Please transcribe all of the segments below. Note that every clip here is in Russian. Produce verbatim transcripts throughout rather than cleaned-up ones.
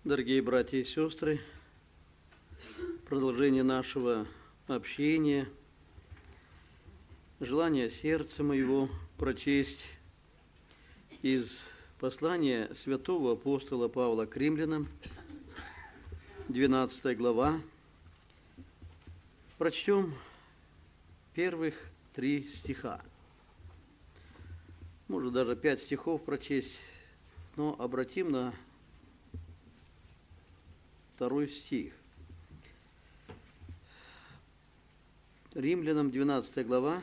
Дорогие братья и сестры, продолжение нашего общения, желание сердца моего прочесть из послания святого апостола Павла к римлянам, двенадцатая глава. Прочтем первых три стиха. Можно даже пять стихов прочесть, но обратим на второй стих. Римлянам двенадцатая глава,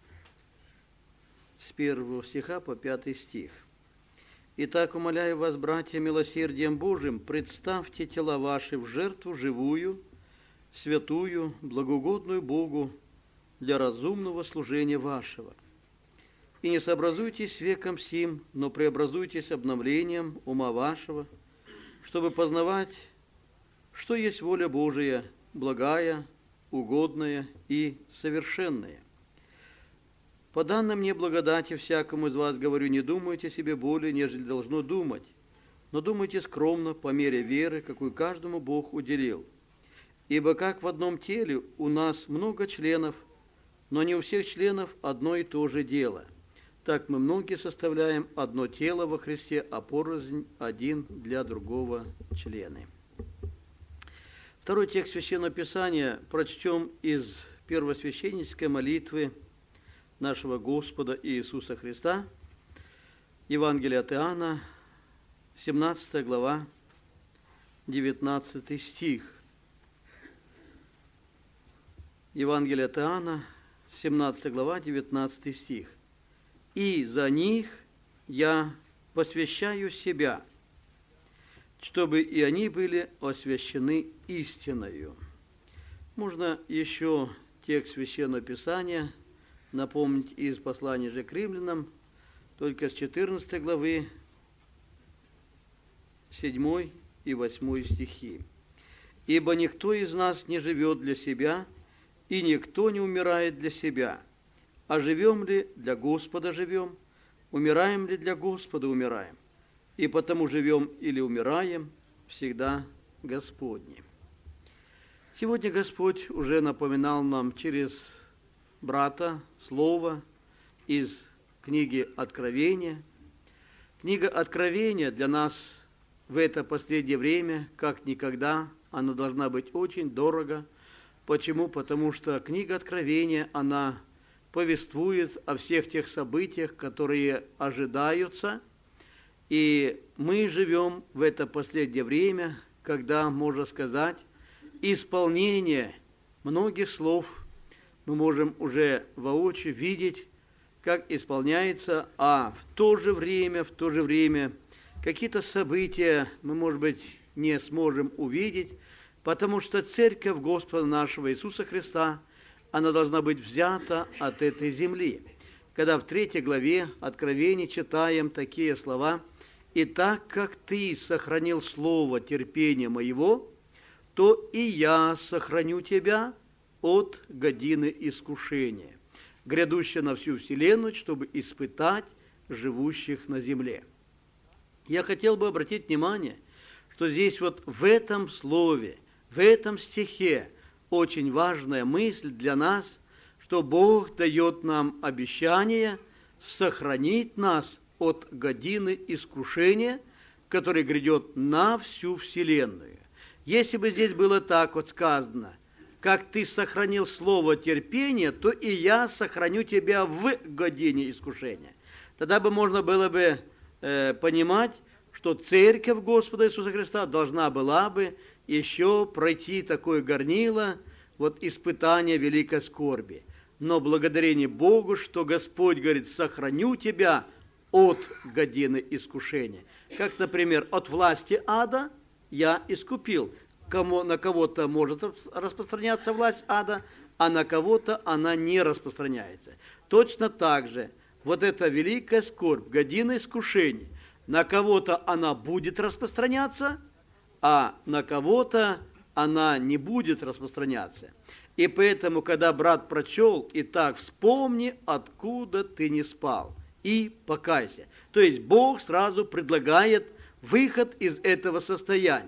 с первого стиха по пятый стих. «Итак, умоляю вас, братья, милосердием Божиим, представьте тела ваши в жертву живую, святую, благоугодную Богу для разумного служения вашего. И не сообразуйтесь с веком сим, но преобразуйтесь обновлением ума вашего, чтобы познавать, что есть воля Божия, благая, угодная и совершенная. По данной мне благодати всякому из вас говорю, не думайте о себе более, нежели должно думать, но думайте скромно, по мере веры, какую каждому Бог уделил. Ибо как в одном теле у нас много членов, но не у всех членов одно и то же дело. Так мы многие составляем одно тело во Христе, а порознь один для другого члены». Второй текст Священного Писания прочтем из первосвященнической молитвы нашего Господа Иисуса Христа, Евангелие от Иоанна, семнадцатая глава, девятнадцатый стих. Евангелие от Иоанна, семнадцатая глава, девятнадцатый стих. «И за них я посвящаю себя, чтобы и они были освящены истиною». Можно еще текст Священного Писания напомнить из послания же к римлянам, только с четырнадцатой главы, седьмой и восьмой стихи. «Ибо никто из нас не живет для себя, и никто не умирает для себя. А живем ли, для Господа живем, умираем ли, для Господа умираем. И потому живем или умираем всегда Господни». Сегодня Господь уже напоминал нам через брата слово из книги Откровения. Книга Откровения для нас в это последнее время, как никогда, она должна быть очень дорого. Почему? Потому что книга Откровения, она повествует о всех тех событиях, которые ожидаются. И мы живем в это последнее время, когда, можно сказать, исполнение многих слов мы можем уже воочию видеть, как исполняется, а в то же время, в то же время какие-то события мы, может быть, не сможем увидеть, потому что Церковь Господа нашего Иисуса Христа, она должна быть взята от этой земли. Когда в третьей главе Откровения читаем такие слова: «И так как ты сохранил слово терпения моего, то и я сохраню тебя от годины искушения, грядущей на всю вселенную, чтобы испытать живущих на земле». Я хотел бы обратить внимание, что здесь вот в этом слове, в этом стихе очень важная мысль для нас, что Бог дает нам обещание сохранить нас от годины искушения, который грядет на всю вселенную. Если бы здесь было так вот сказано: «Как ты сохранил слово терпения, то и я сохраню тебя в године искушения», тогда бы можно было бы э, понимать, что Церковь Господа Иисуса Христа должна была бы еще пройти такое горнило, вот испытание великой скорби. Но благодарение Богу, что Господь говорит: «Сохраню тебя от годины искушения». Как, например, от власти ада я искупил. Кому, на кого-то может распространяться власть ада, а на кого-то она не распространяется. Точно так же вот эта великая скорбь, година искушения, на кого-то она будет распространяться, а на кого-то она не будет распространяться. И поэтому, когда брат прочел: «Итак, вспомни, откуда ты не спал, и покайся». То есть Бог сразу предлагает выход из этого состояния.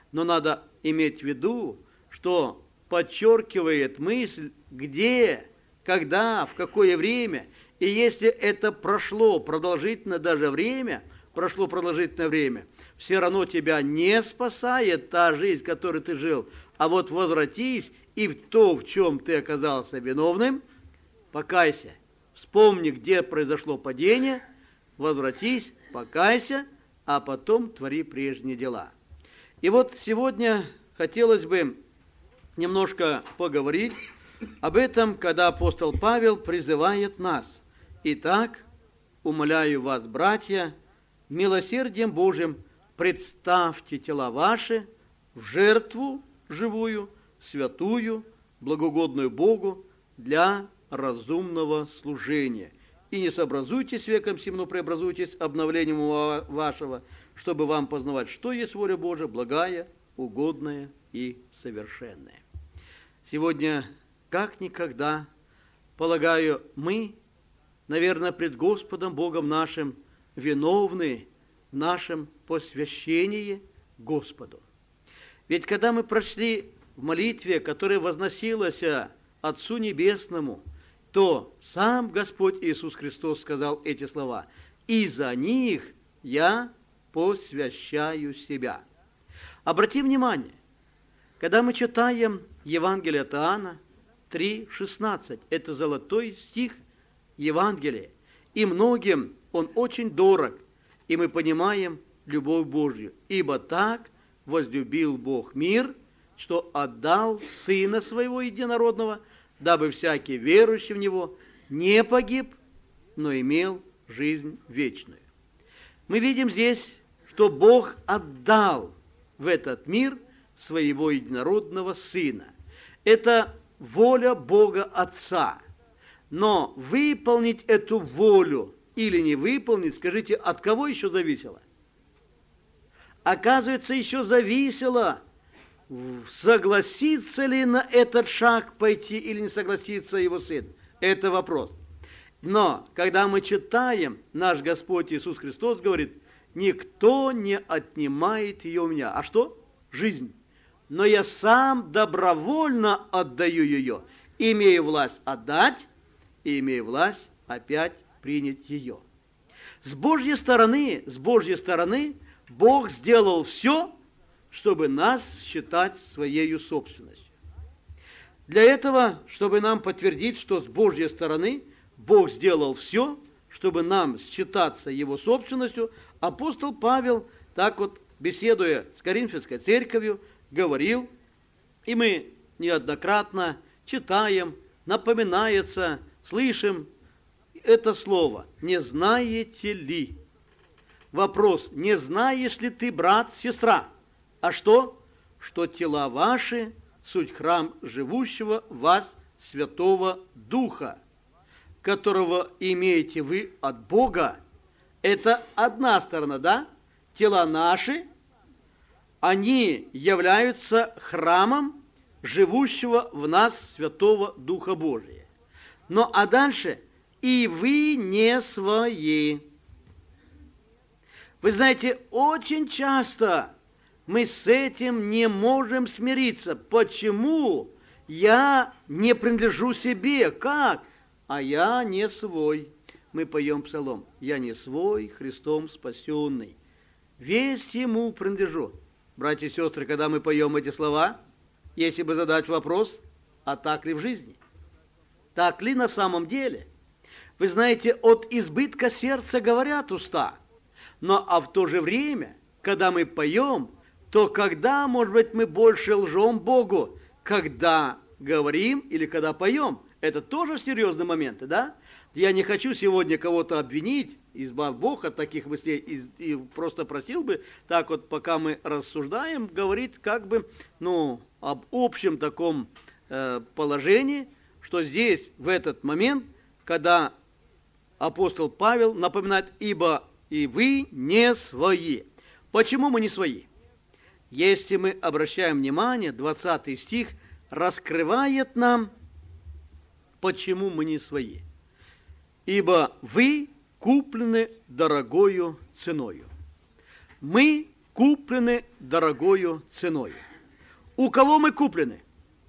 Но надо иметь в виду, что подчеркивает мысль, где, когда, в какое время. И если это прошло продолжительное даже время, прошло продолжительное время, все равно тебя не спасает та жизнь, в которой ты жил. А вот возвратись и в то, в чем ты оказался виновным, покайся. Вспомни, где произошло падение, возвратись, покайся, а потом твори прежние дела. И вот сегодня хотелось бы немножко поговорить об этом, когда апостол Павел призывает нас. Итак, умоляю вас, братья, милосердием Божьим представьте тела ваши в жертву живую, святую, благоугодную Богу для разумного служения. И не сообразуйтесь с веком сим, но преобразуйтесь обновлением вашего, чтобы вам познавать, что есть воля Божия, благая, угодная и совершенная. Сегодня, как никогда, полагаю, мы, наверное, пред Господом Богом нашим виновны в нашем посвящении Господу. Ведь когда мы прошли в молитве, которая возносилась Отцу Небесному, то сам Господь Иисус Христос сказал эти слова: «И за них я посвящаю себя». Обрати внимание, когда мы читаем Евангелие от Иоанна три шестнадцать, это золотой стих Евангелия, и многим он очень дорог, и мы понимаем любовь Божью. «Ибо так возлюбил Бог мир, что отдал Сына Своего Единородного, дабы всякий верующий в Него не погиб, но имел жизнь вечную». Мы видим здесь, что Бог отдал в этот мир Своего Единородного Сына. Это воля Бога Отца. Но выполнить эту волю или не выполнить, скажите, от кого еще зависело? Оказывается, еще зависело, согласится ли на этот шаг пойти или не согласится его сын. Это вопрос. Но, когда мы читаем, наш Господь Иисус Христос говорит: «Никто не отнимает ее у меня». А что? Жизнь. «Но я сам добровольно отдаю ее, имею власть отдать, и имею власть опять принять ее». С Божьей стороны, с Божьей стороны Бог сделал все, чтобы нас считать своей собственностью. Для этого, чтобы нам подтвердить, что с Божьей стороны Бог сделал все, чтобы нам считаться Его собственностью, апостол Павел, так вот, беседуя с Коринфянской церковью, говорил, и мы неоднократно читаем, напоминается, слышим это слово: «Не знаете ли?» Вопрос: не знаешь ли ты, брат, сестра? А что? Что тела ваши суть храм живущего в вас Святого Духа, которого имеете вы от Бога. Это одна сторона, да? Тела наши, они являются храмом живущего в нас Святого Духа Божия. Но а дальше: и вы не свои. Вы знаете, очень часто мы с этим не можем смириться. Почему я не принадлежу себе? Как? А я не свой. Мы поем псалом: «Я не свой, Христом спасенный, весь Ему принадлежу». Братья и сестры, когда мы поем эти слова, если бы задать вопрос: а так ли в жизни? Так ли на самом деле? Вы знаете, от избытка сердца говорят уста. Но а в то же время, когда мы поем, то когда, может быть, мы больше лжем Богу? Когда говорим или когда поем? Это тоже серьезные моменты, да? Я не хочу сегодня кого-то обвинить, избавь Бог от таких мыслей, и, и просто просил бы, так вот, пока мы рассуждаем, говорить как бы, ну, об общем таком э, положении, что здесь, в этот момент, когда апостол Павел напоминает: «Ибо и вы не свои». Почему мы не свои? Если мы обращаем внимание, двадцатый стих раскрывает нам, почему мы не свои. «Ибо вы куплены дорогою ценою». Мы куплены дорогою ценою. У кого мы куплены?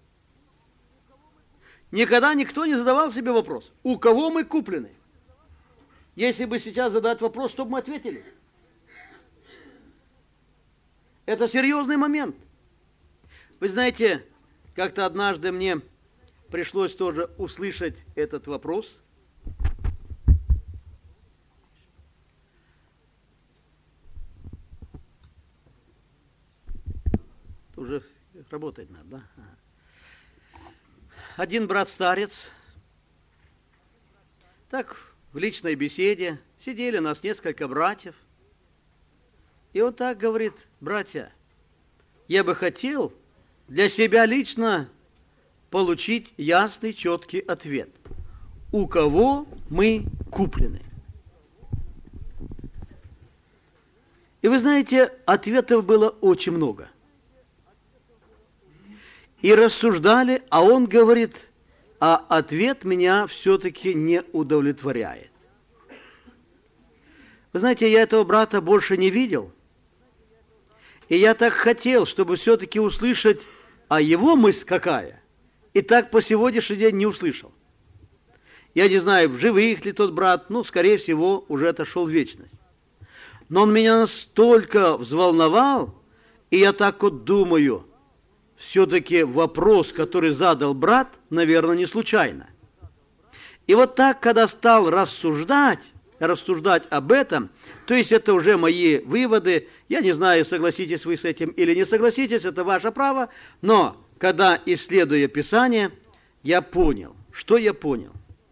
Никогда никто не задавал себе вопрос, у кого мы куплены? Если бы сейчас задать вопрос, что бы мы ответили? Это серьезный момент. Вы знаете, как-то однажды мне пришлось тоже услышать этот вопрос. Уже работать надо, да? Один брат-старец, так в личной беседе, сидели нас несколько братьев, и он так говорит: братья, я бы хотел для себя лично получить ясный, четкий ответ. У кого мы куплены? И вы знаете, ответов было очень много. И рассуждали, а он говорит, а ответ меня все-таки не удовлетворяет. Вы знаете, я этого брата больше не видел. И я так хотел, чтобы все-таки услышать, а его мысль какая. И так по сегодняшний день не услышал. Я не знаю, в живых ли тот брат, ну, скорее всего, уже отошел в вечность. Но он меня настолько взволновал, и я так вот думаю, все-таки вопрос, который задал брат, наверное, не случайно. И вот так, когда стал рассуждать, рассуждать об этом, то есть это уже мои выводы, я не знаю, согласитесь вы с этим или не согласитесь, это ваше право, но когда, исследуя Писание, я понял, что я понял.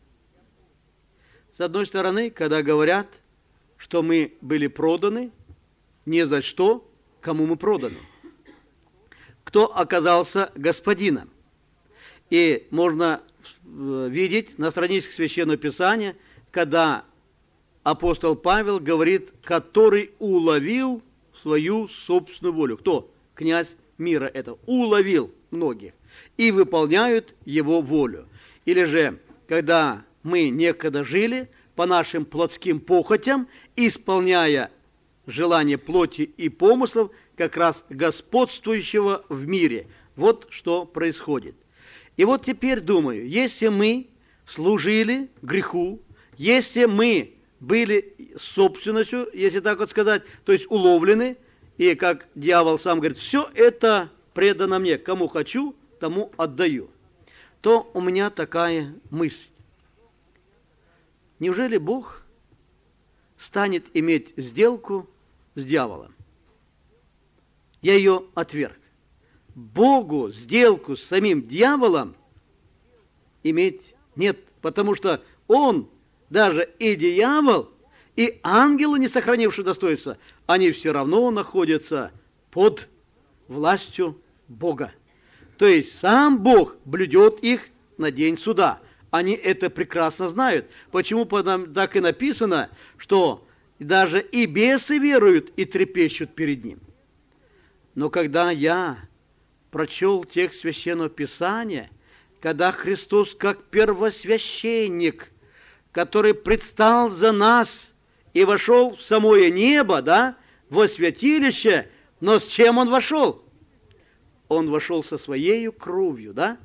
С одной стороны, когда говорят, что мы были проданы, не за что, кому мы проданы. Кто оказался господином. И можно видеть на страницах Священного Писания, когда апостол Павел говорит, который уловил свою собственную волю. Кто? Князь мира этого. Уловил многих. И выполняют его волю. Или же, когда мы некогда жили по нашим плотским похотям, исполняя желание плоти и помыслов, как раз господствующего в мире. Вот что происходит. И вот теперь думаю, если мы служили греху, если мы были собственностью, если так вот сказать, то есть уловлены, и как дьявол сам говорит, все это предано мне, кому хочу, тому отдаю, то у меня такая мысль. Неужели Бог станет иметь сделку с дьяволом? Я ее отверг. Богу сделку с самим дьяволом иметь нет, потому что он, даже и дьявол, и ангелы, не сохранившие достоинства, они все равно находятся под властью Бога. То есть сам Бог блюдет их на день суда. Они это прекрасно знают. Почему так и написано, что даже и бесы веруют и трепещут перед Ним. Но когда я прочел текст Священного Писания, когда Христос как первосвященник, который предстал за нас и вошел в самое небо, да, во святилище, но с чем Он вошел? Он вошел со Своею кровью, да?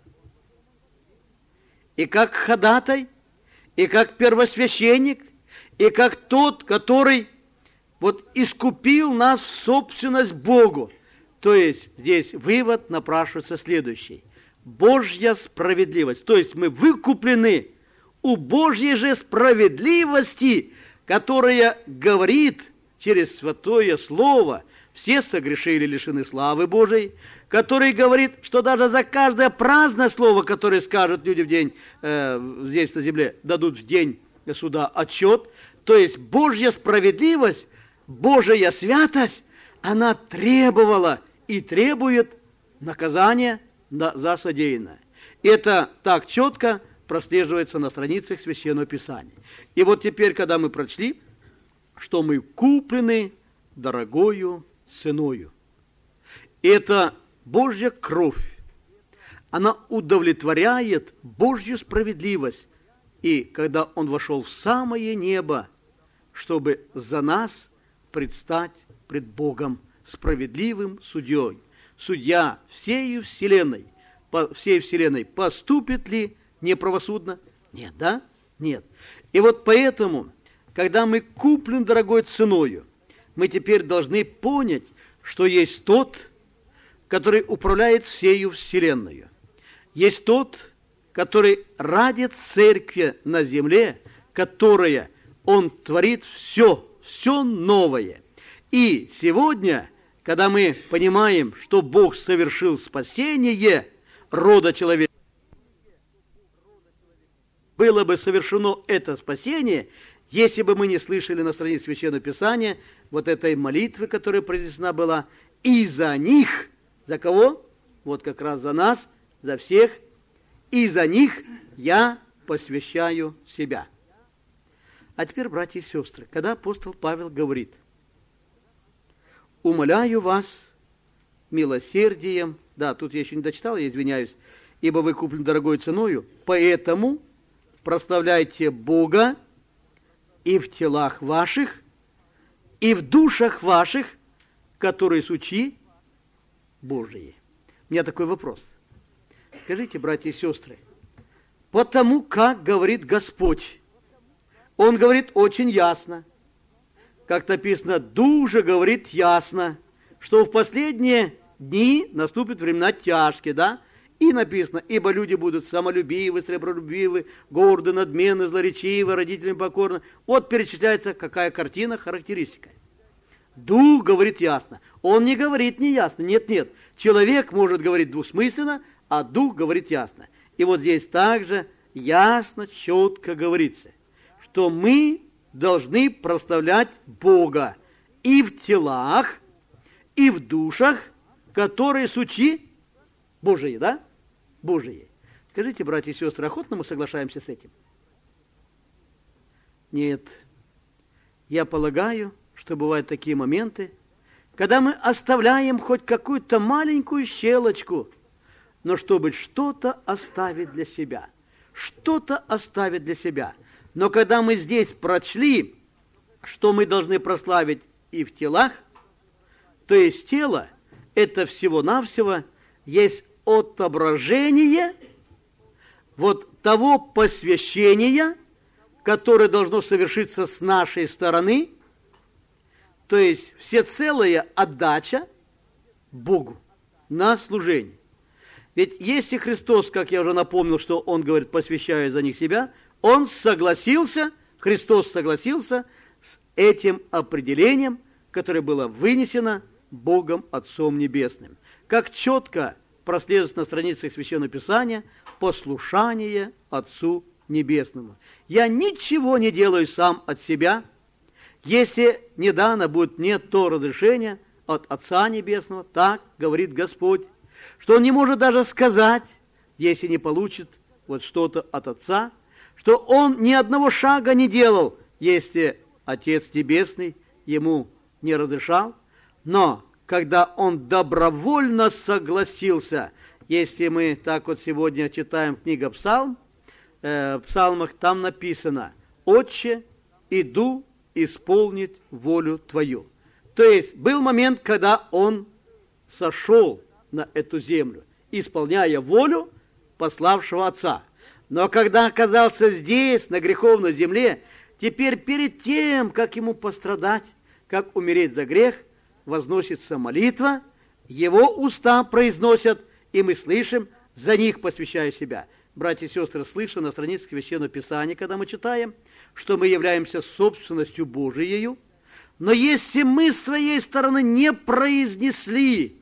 И как ходатай, и как первосвященник, и как тот, который вот искупил нас в собственность Богу. То есть здесь вывод напрашивается следующий. Божья справедливость. То есть мы выкуплены у Божьей же справедливости, которая говорит через Святое Слово, все согрешили, лишены славы Божией, который говорит, что даже за каждое праздное слово, которое скажут люди в день, э, здесь на земле, дадут в день суда отчет. То есть Божья справедливость, Божья святость, она требовала и требует наказания за содеянное. Это так четко прослеживается на страницах Священного Писания. И вот теперь, когда мы прочли, что мы куплены дорогою ценою. Это Божья кровь. Она удовлетворяет Божью справедливость. И когда Он вошел в самое небо, чтобы за нас предстать пред Богом справедливым судьей. Судья всей вселенной, по всей вселенной поступит ли неправосудно? Нет, да? Нет. И вот поэтому, когда мы куплены дорогой ценою, мы теперь должны понять, что есть тот, который управляет всею вселенной. Есть тот, который ради церкви на земле, которая он творит все, все новое. И сегодня, когда мы понимаем, что Бог совершил спасение рода человека, было бы совершено это спасение, если бы мы не слышали на странице Священного Писания вот этой молитвы, которая произнесена была, и за них, за кого? Вот как раз за нас, за всех, и за них я посвящаю себя. А теперь, братья и сестры, когда апостол Павел говорит: «Умоляю вас милосердием», да, тут я еще не дочитал, я извиняюсь, «ибо вы куплены дорогой ценою, поэтому прославляйте Бога и в телах ваших, и в душах ваших, которые сучи Божии». У меня такой вопрос. Скажите, братья и сестры, потому как говорит Господь, Он говорит очень ясно, как написано, «Душа говорит ясно, что в последние дни наступят времена тяжкие», да? И написано: «Ибо люди будут самолюбивы, сребролюбивы, горды, надменны, злоречивы, родителям покорны». Вот перечисляется какая картина, характеристика. Дух говорит ясно. Он не говорит неясно. Нет, нет. Человек может говорить двусмысленно, а Дух говорит ясно. И вот здесь также ясно, четко говорится, что мы должны прославлять Бога и в телах, и в душах, которые сучи Божии, да? Божии. Скажите, братья и сестры, охотно мы соглашаемся с этим? Нет. Я полагаю, что бывают такие моменты, когда мы оставляем хоть какую-то маленькую щелочку, но чтобы что-то оставить для себя. Что-то оставить для себя. Но когда мы здесь прочли, что мы должны прославить и в телах, то есть тело – это всего-навсего есть отображение вот того посвящения, которое должно совершиться с нашей стороны, то есть всецелая отдача Богу на служение. Ведь если Христос, как я уже напомнил, что Он говорит, посвящая за них себя, Он согласился, Христос согласился с этим определением, которое было вынесено Богом Отцом Небесным. Как четко прослеживается на страницах Священного Писания послушание Отцу Небесному. Я ничего не делаю сам от себя, если не дано будет мне то разрешение от Отца Небесного, так говорит Господь, что Он не может даже сказать, если не получит вот что-то от Отца, что Он ни одного шага не делал, если Отец Небесный Ему не разрешал, но когда Он добровольно согласился, если мы так вот сегодня читаем книгу Псалм, э, в Псалмах там написано: «Отче, иду исполнить волю Твою». То есть был момент, когда Он сошел на эту землю, исполняя волю пославшего Отца. Но когда оказался здесь, на греховной земле, теперь перед тем, как Ему пострадать, как умереть за грех, возносится молитва, Его уста произносят, и мы слышим: «За них посвящаю себя». Братья и сестры, слышим на странице Священного Писания, когда мы читаем, что мы являемся собственностью Божией, но если мы с своей стороны не произнесли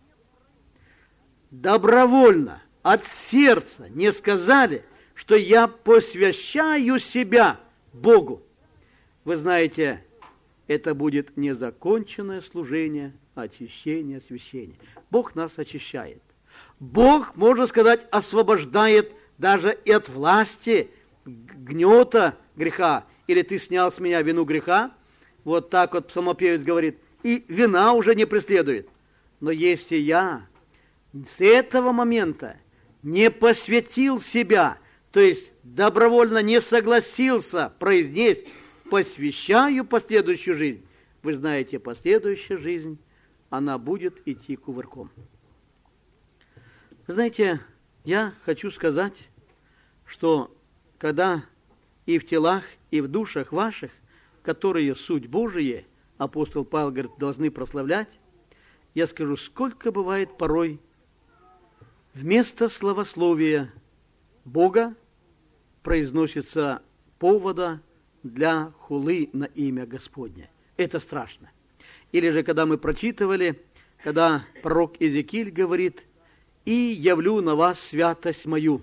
добровольно, от сердца, не сказали, что я посвящаю себя Богу, вы знаете, это будет незаконченное служение, очищение, освящение. Бог нас очищает. Бог, можно сказать, освобождает даже и от власти гнета греха. Или ты снял с меня вину греха, вот так вот псалмопевец говорит, и вина уже не преследует. Но если я с этого момента не посвятил себя, то есть добровольно не согласился произнести «посвящаю последующую жизнь», вы знаете, последующая жизнь она будет идти кувырком. Вы знаете, я хочу сказать, что когда и в телах, и в душах ваших, которые суть Божие, апостол Павел говорит, должны прославлять, я скажу, сколько бывает порой вместо славословия Бога произносится повода для хулы на имя Господне. Это страшно. Или же, когда мы прочитывали, когда пророк Иезекииль говорит, «И явлю на вас святость мою,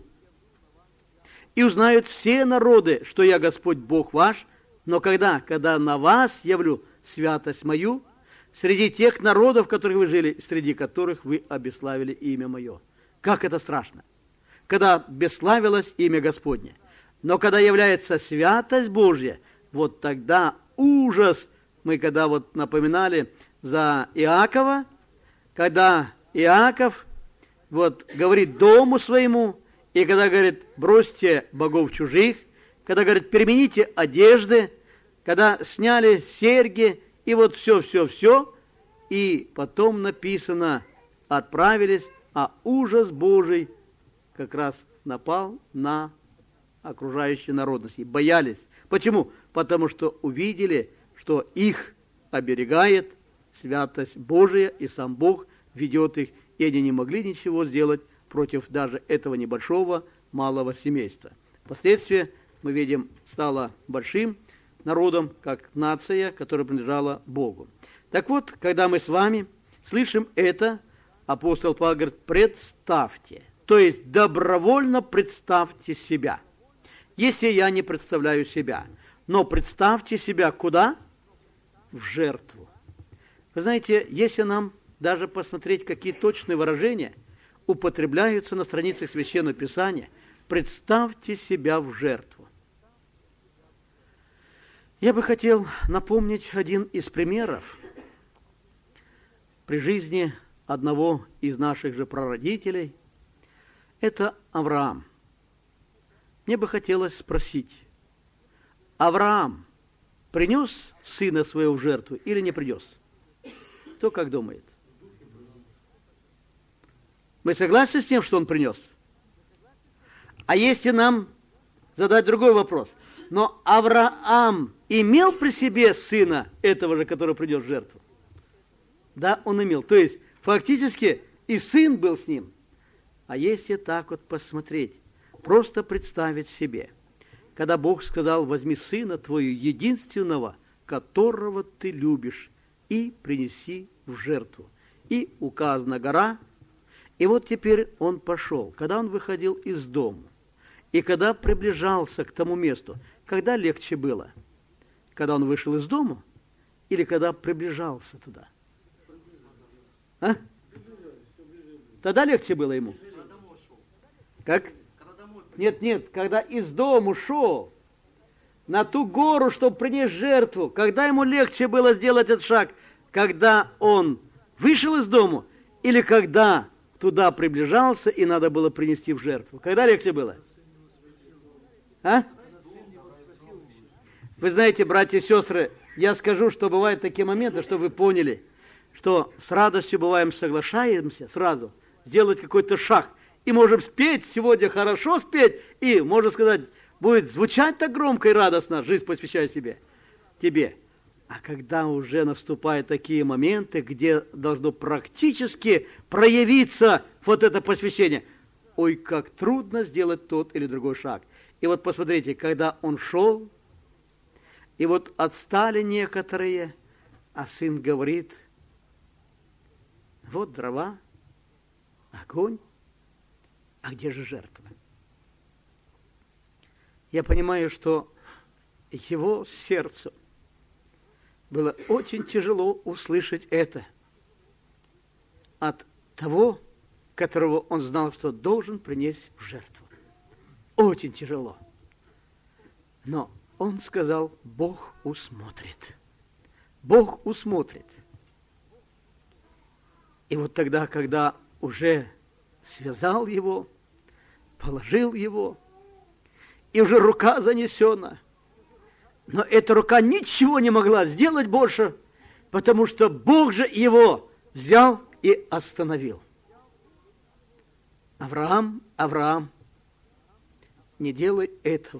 и узнают все народы, что я Господь Бог ваш, но когда, когда на вас явлю святость мою, среди тех народов, в которых вы жили, среди которых вы обесславили имя мое». Как это страшно, когда бесславилось имя Господне. Но когда является святость Божья, вот тогда ужас. Мы когда вот напоминали за Иакова, когда Иаков вот говорит дому своему, и когда говорит, бросьте богов чужих, когда говорит, перемените одежды, когда сняли серьги, и вот все-все-все, и потом написано, отправились, а ужас Божий как раз напал на окружающие народности. Боялись. Почему? Потому что увидели, что их оберегает святость Божия, и сам Бог ведет их, и они не могли ничего сделать против даже этого небольшого, малого семейства. Впоследствии, мы видим, стало большим народом, как нация, которая принадлежала Богу. Так вот, когда мы с вами слышим это, апостол Павел говорит, представьте, то есть добровольно представьте себя. Если я не представляю себя, но представьте себя куда? В жертву. Вы знаете, если нам даже посмотреть, какие точные выражения употребляются на страницах Священного Писания, представьте себя в жертву. Я бы хотел напомнить один из примеров при жизни одного из наших же прародителей. Это Авраам. Мне бы хотелось спросить, Авраам принес сына своего в жертву или не принес? Кто как думает? Мы согласны с тем, что он принес? А если нам задать другой вопрос, но Авраам имел при себе сына этого же, который принес в жертву? Да, он имел. То есть, фактически, и сын был с ним. А если так вот посмотреть, просто представить себе, когда Бог сказал, возьми сына твоего единственного, которого ты любишь, и принеси в жертву. И указана гора, и вот теперь он пошел. Когда он выходил из дома, и когда приближался к тому месту, когда легче было? Когда он вышел из дома, или когда приближался туда? А? Тогда легче было ему. Как? Нет, нет, когда из дома шел на ту гору, чтобы принести жертву, когда ему легче было сделать этот шаг, когда он вышел из дома, или когда туда приближался и надо было принести в жертву? Когда легче было? А? Вы знаете, братья и сестры, я скажу, что бывают такие моменты, чтобы вы поняли, что с радостью бываем соглашаемся сразу сделать какой-то шаг. И можем спеть сегодня, хорошо спеть, и, можно сказать, будет звучать так громко и радостно, жизнь посвящаю себе, тебе. А когда уже наступают такие моменты, где должно практически проявиться вот это посвящение, ой, как трудно сделать тот или другой шаг. И вот посмотрите, когда он шел, и вот отстали некоторые, а сын говорит, вот дрова, огонь, а где же жертва? Я понимаю, что его сердцу было очень тяжело услышать это от того, которого он знал, что должен принести в жертву. Очень тяжело. Но он сказал, Бог усмотрит. Бог усмотрит. И вот тогда, когда уже связал его, положил его, и уже рука занесена, но эта рука ничего не могла сделать больше, потому что Бог же его взял и остановил. Авраам, Авраам, не делай этого.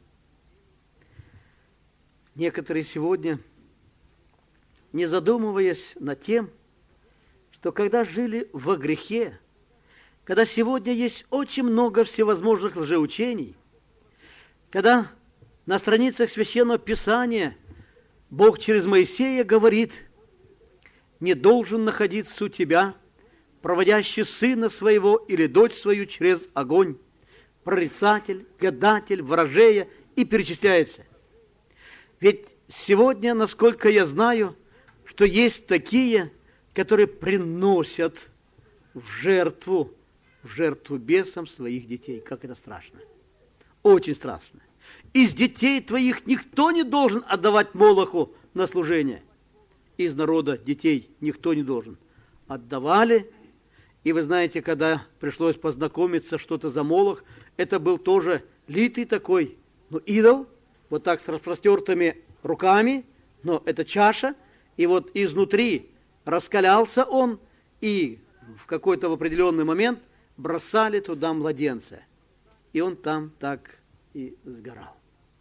Некоторые сегодня, не задумываясь над тем, что когда жили во грехе, когда сегодня есть очень много всевозможных лжеучений, когда на страницах Священного Писания Бог через Моисея говорит: не должен находиться у тебя проводящий сына своего или дочь свою через огонь, прорицатель, гадатель, ворожея, и перечисляется. Ведь сегодня, насколько я знаю, что есть такие, которые приносят в жертву, в жертву бесам своих детей. Как это страшно. Очень страшно. Из детей твоих никто не должен отдавать Молоху на служение. Из народа детей никто не должен. Отдавали. И вы знаете, когда пришлось познакомиться, что это за Молох, это был тоже литый такой, ну, идол, вот так с распростертыми руками, но это чаша, и вот изнутри раскалялся он, и в какой-то в определенный момент бросали туда младенца. И он там так и сгорал.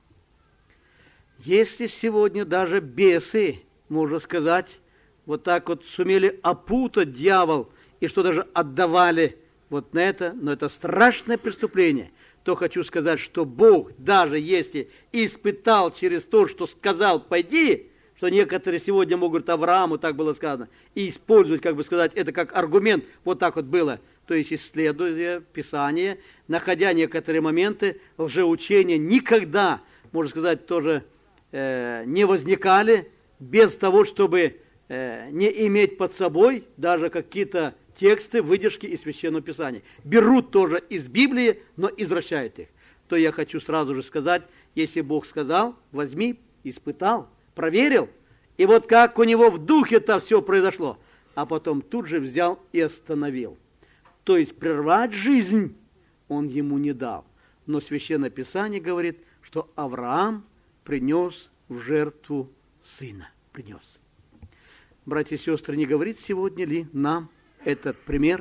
Если сегодня даже бесы, можно сказать, вот так вот сумели опутать дьявол, и что даже отдавали вот на это, но это страшное преступление, то хочу сказать, что Бог, даже если испытал через то, что сказал «пойди», что некоторые сегодня могут Аврааму, так было сказано, и использовать, как бы сказать, это как аргумент, вот так вот было, то есть исследуя Писание, находя некоторые моменты, лжеучения никогда, можно сказать, тоже э, не возникали без того, чтобы э, не иметь под собой даже какие-то тексты, выдержки из Священного Писания. Берут тоже из Библии, но извращают их. То я хочу сразу же сказать, если Бог сказал, возьми, испытал, проверил, и вот как у него в духе-то все произошло, а потом тут же взял и остановил. То есть прервать жизнь он ему не дал. Но Священное Писание говорит, что Авраам принес в жертву сына. Принес. Братья и сестры, не говорит сегодня ли нам этот пример?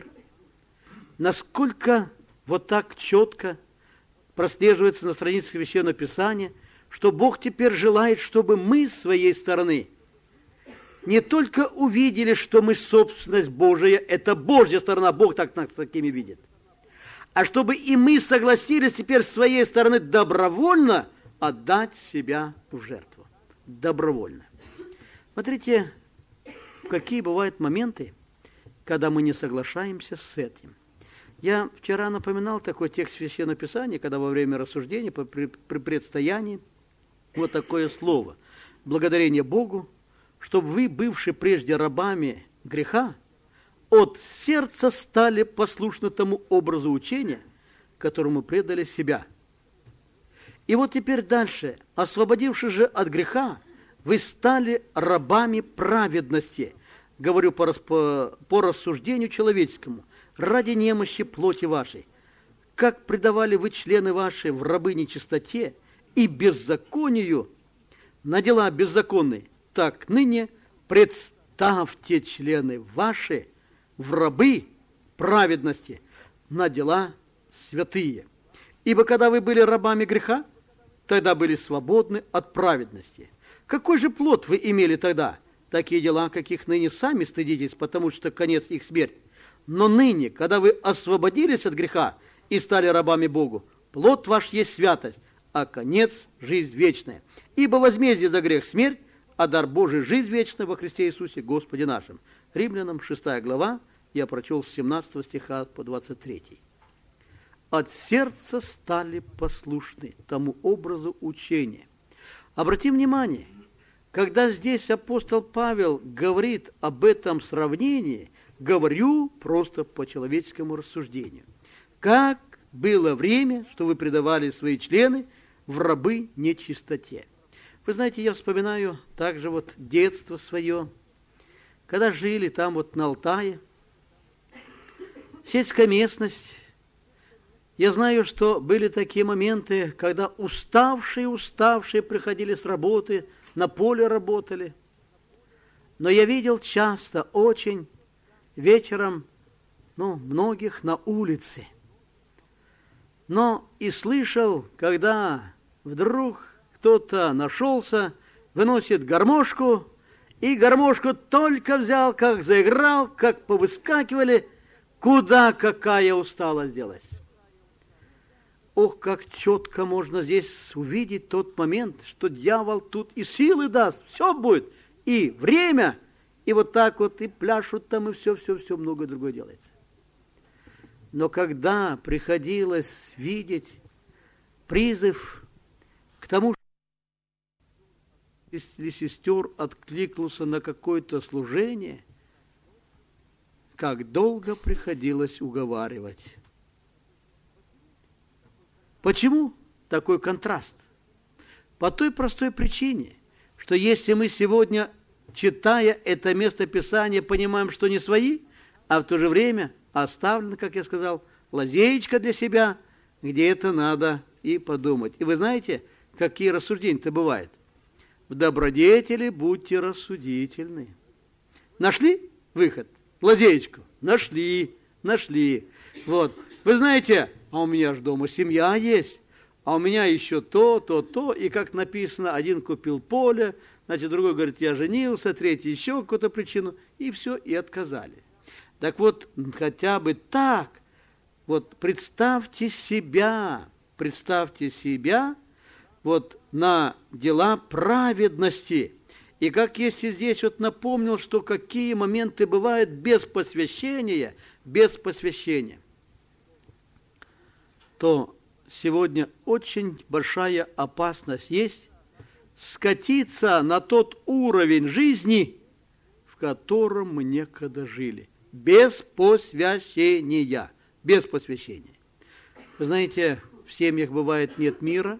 Насколько вот так четко прослеживается на странице Священного Писания, что Бог теперь желает, чтобы мы с своей стороны не только увидели, что мы собственность Божия, это Божья сторона, Бог так нас такими видит, а чтобы и мы согласились теперь с своей стороны добровольно отдать себя в жертву. Добровольно. Смотрите, какие бывают моменты, когда мы не соглашаемся с этим. Я вчера напоминал такой текст Священного Писания, когда во время рассуждения при, при предстоянии вот такое слово. Благодарение Богу, чтобы вы, бывшие прежде рабами греха, от сердца стали послушны тому образу учения, которому предали себя. И вот теперь дальше, освободившись же от греха, вы стали рабами праведности, говорю по, по, по рассуждению человеческому, ради немощи плоти вашей. Как предавали вы члены ваши в рабы нечистоте и беззаконию на дела беззаконные, так ныне представьте члены ваши в рабы праведности на дела святые. Ибо когда вы были рабами греха, тогда были свободны от праведности. Какой же плод вы имели тогда? Такие дела, каких ныне сами стыдитесь, потому что конец их смерть. Но ныне, когда вы освободились от греха и стали рабами Богу, плод ваш есть святость, а конец – жизнь вечная. Ибо возмездие за грех – смерть, а дар Божий – жизнь вечная во Христе Иисусе Господе нашим. Римлянам шестая глава, я прочел с семнадцатого стиха по двадцать третий. От сердца стали послушны тому образу учения. Обратим внимание, когда здесь апостол Павел говорит об этом сравнении, говорю просто по человеческому рассуждению. Как было время, что вы предавали свои члены в рабы нечистоте. Вы знаете, я вспоминаю также вот детство свое, когда жили там вот на Алтае, сельская местность. Я знаю, что были такие моменты, когда уставшие-уставшие приходили с работы, на поле работали. Но я видел часто очень, вечером, ну, многих на улице. Но и слышал, когда вдруг кто-то нашелся, выносит гармошку, и гармошку только взял, как заиграл, как повыскакивали, куда какая усталость делась. Ох, как четко можно здесь увидеть тот момент, что дьявол тут и силы даст, все будет, и время, и вот так вот, и пляшут там, и все-все-все, много другое делается. Но когда приходилось видеть призыв к тому, если сестер откликнулся на какое-то служение, как долго приходилось уговаривать. Почему такой контраст? По той простой причине, что если мы сегодня, читая это место Писания, понимаем, что не свои, а в то же время оставлена, как я сказал, лазеечка для себя, где это надо и подумать. И вы знаете, какие рассуждения-то бывают? В добродетели будьте рассудительны. Нашли выход? Лазеечку? Нашли, нашли. Вот. Вы знаете, а у меня же дома семья есть, а у меня еще то, то, то. И как написано, один купил поле, значит, другой говорит, я женился, третий еще какую-то причину. И все, и отказали. Так вот, хотя бы так, вот представьте себя, представьте себя, вот на дела праведности. И как если здесь вот напомнил, что какие моменты бывают без посвящения, без посвящения, то сегодня очень большая опасность есть скатиться на тот уровень жизни, в котором мы некогда жили. Без посвящения. Без посвящения. Вы знаете, в семьях бывает нет мира,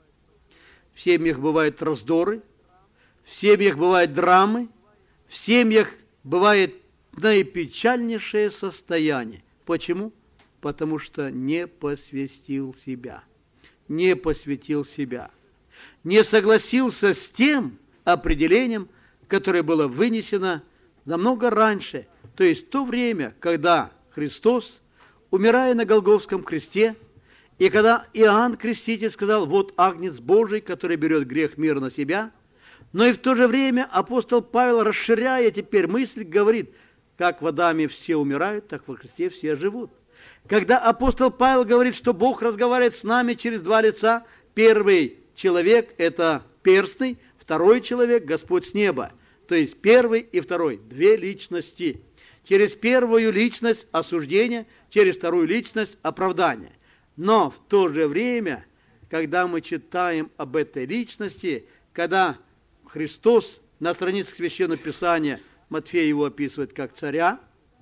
в семьях бывают раздоры, в семьях бывают драмы, в семьях бывает наипечальнейшее состояние. Почему? Потому что не посвятил себя. Не посвятил себя. Не согласился с тем определением, которое было вынесено намного раньше. То есть в то время, когда Христос, умирая на Голгофском кресте, и когда Иоанн Креститель сказал, вот Агнец Божий, который берет грех мира на себя, но и в то же время апостол Павел, расширяя теперь мысль, говорит, как в Адаме все умирают, так во Христе все живут. Когда апостол Павел говорит, что Бог разговаривает с нами через два лица, первый человек – это перстный, второй человек – Господь с неба. То есть первый и второй – две личности. Через первую личность – осуждение, через вторую личность – оправдание. Но в то же время, когда мы читаем об этой личности, когда Христос на страницах Священного Писания, Матфей его описывает как царя,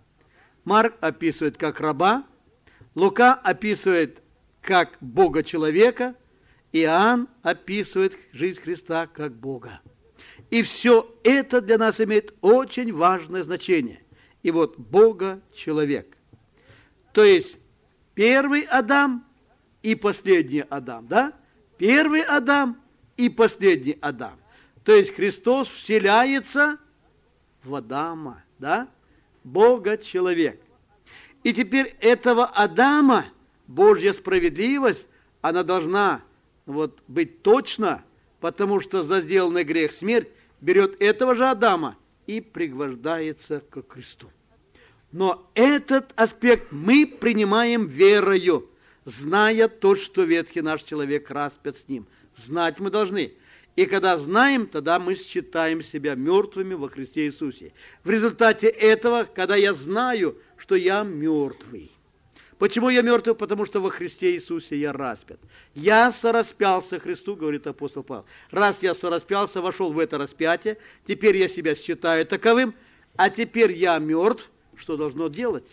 Марк описывает как раба, Лука описывает как Бога-человека, Иоанн описывает жизнь Христа как Бога. И все это для нас имеет очень важное значение. И вот Бога-человек. То есть первый Адам и последний Адам, да? Первый Адам и последний Адам. То есть Христос вселяется в Адама, да? Бога-человек. И теперь этого Адама, Божья справедливость, она должна вот быть точна, потому что за сделанный грех смерть берет этого же Адама и пригвождается к кресту. Но этот аспект мы принимаем верою, зная то, что ветхий наш человек распят с ним. Знать мы должны. И когда знаем, тогда мы считаем себя мертвыми во Христе Иисусе. В результате этого, когда я знаю, что я мертвый. Почему я мертвый? Потому что во Христе Иисусе я распят. Я сораспялся Христу, говорит апостол Павел. Раз я сораспялся, вошел в это распятие, теперь я себя считаю таковым, а теперь я мертв. Что должно делать?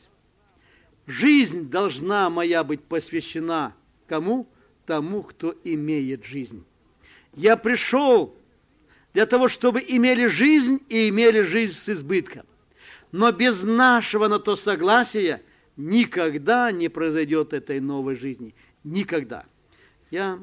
Жизнь должна моя быть посвящена кому? Тому, кто имеет жизнь. Я пришел для того, чтобы имели жизнь и имели жизнь с избытком. Но без нашего на то согласия никогда не произойдет этой новой жизни. Никогда. Я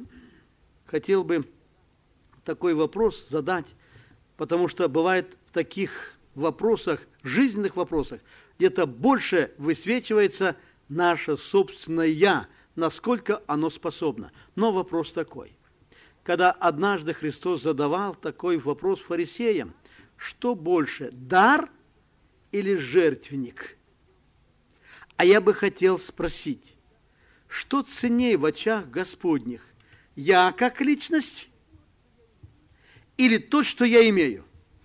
хотел бы такой вопрос задать, потому что бывает в таких в вопросах, жизненных вопросах, где-то больше высвечивается наше собственное «я», насколько оно способно. Но вопрос такой. Когда однажды Христос задавал такой вопрос фарисеям, что больше, дар или жертвенник? А я бы хотел спросить, что ценней в очах Господних? Я как личность или то, что я имею?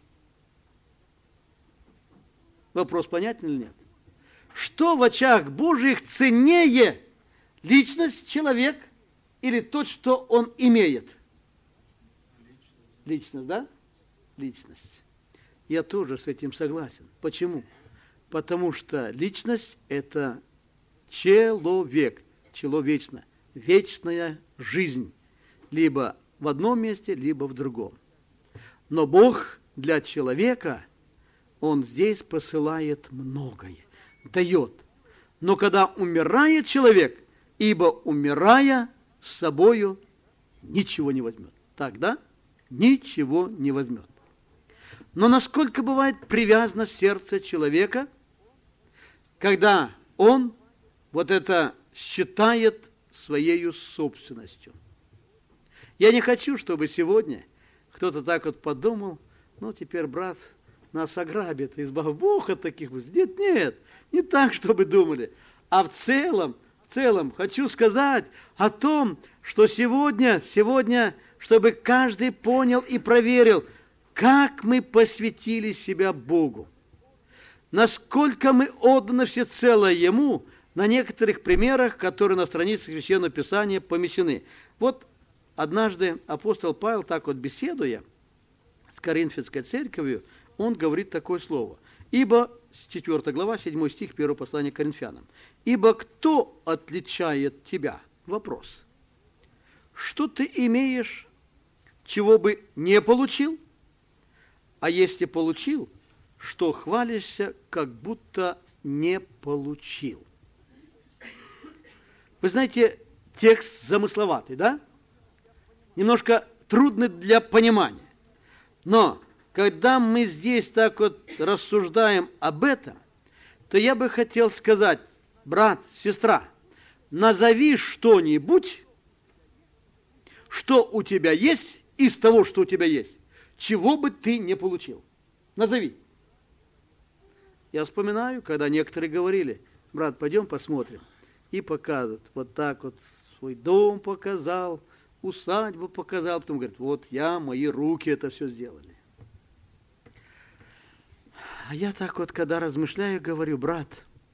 Вопрос понятен или нет? Что в очах Божьих ценнее? Личность, человек или то, что он имеет? Личность, да? Личность. Я тоже с этим согласен. Почему? Потому что личность – это человек, человечно, вечная жизнь, либо в одном месте, либо в другом. Но Бог для человека, Он здесь посылает многое, дает. Но когда умирает человек, ибо умирая с собою ничего не возьмет. Тогда ничего не возьмет. Но насколько бывает привязано сердце человека, когда он вот это считает своей собственностью. Я не хочу, чтобы сегодня кто-то так вот подумал, ну, теперь, брат, нас ограбит, избавь Бог от таких. Нет, нет, не так, чтобы думали. А в целом, в целом хочу сказать о том, что сегодня, сегодня, чтобы каждый понял и проверил, как мы посвятили себя Богу. Насколько мы отданы всецело Ему, на некоторых примерах, которые на страницах Священного Писания помещены. Вот однажды апостол Павел, так вот беседуя с Коринфянской церковью, он говорит такое слово. Ибо, четвёртая глава, седьмой стих, первого послания к Коринфянам. Ибо кто отличает тебя? Вопрос. Что ты имеешь, чего бы не получил? А если получил, что хвалишься, как будто не получил. Вы знаете, текст замысловатый, да? Немножко трудный для понимания. Но когда мы здесь так вот рассуждаем об этом, то я бы хотел сказать, брат, сестра, назови что-нибудь, что у тебя есть, из того, что у тебя есть, чего бы ты не получил. Назови. Я вспоминаю, когда некоторые говорили, брат, пойдем посмотрим. И показывают, вот так вот свой дом показал, усадьбу показал, потом говорит, вот я, мои руки это все сделали. А я так вот, когда размышляю, говорю, брат,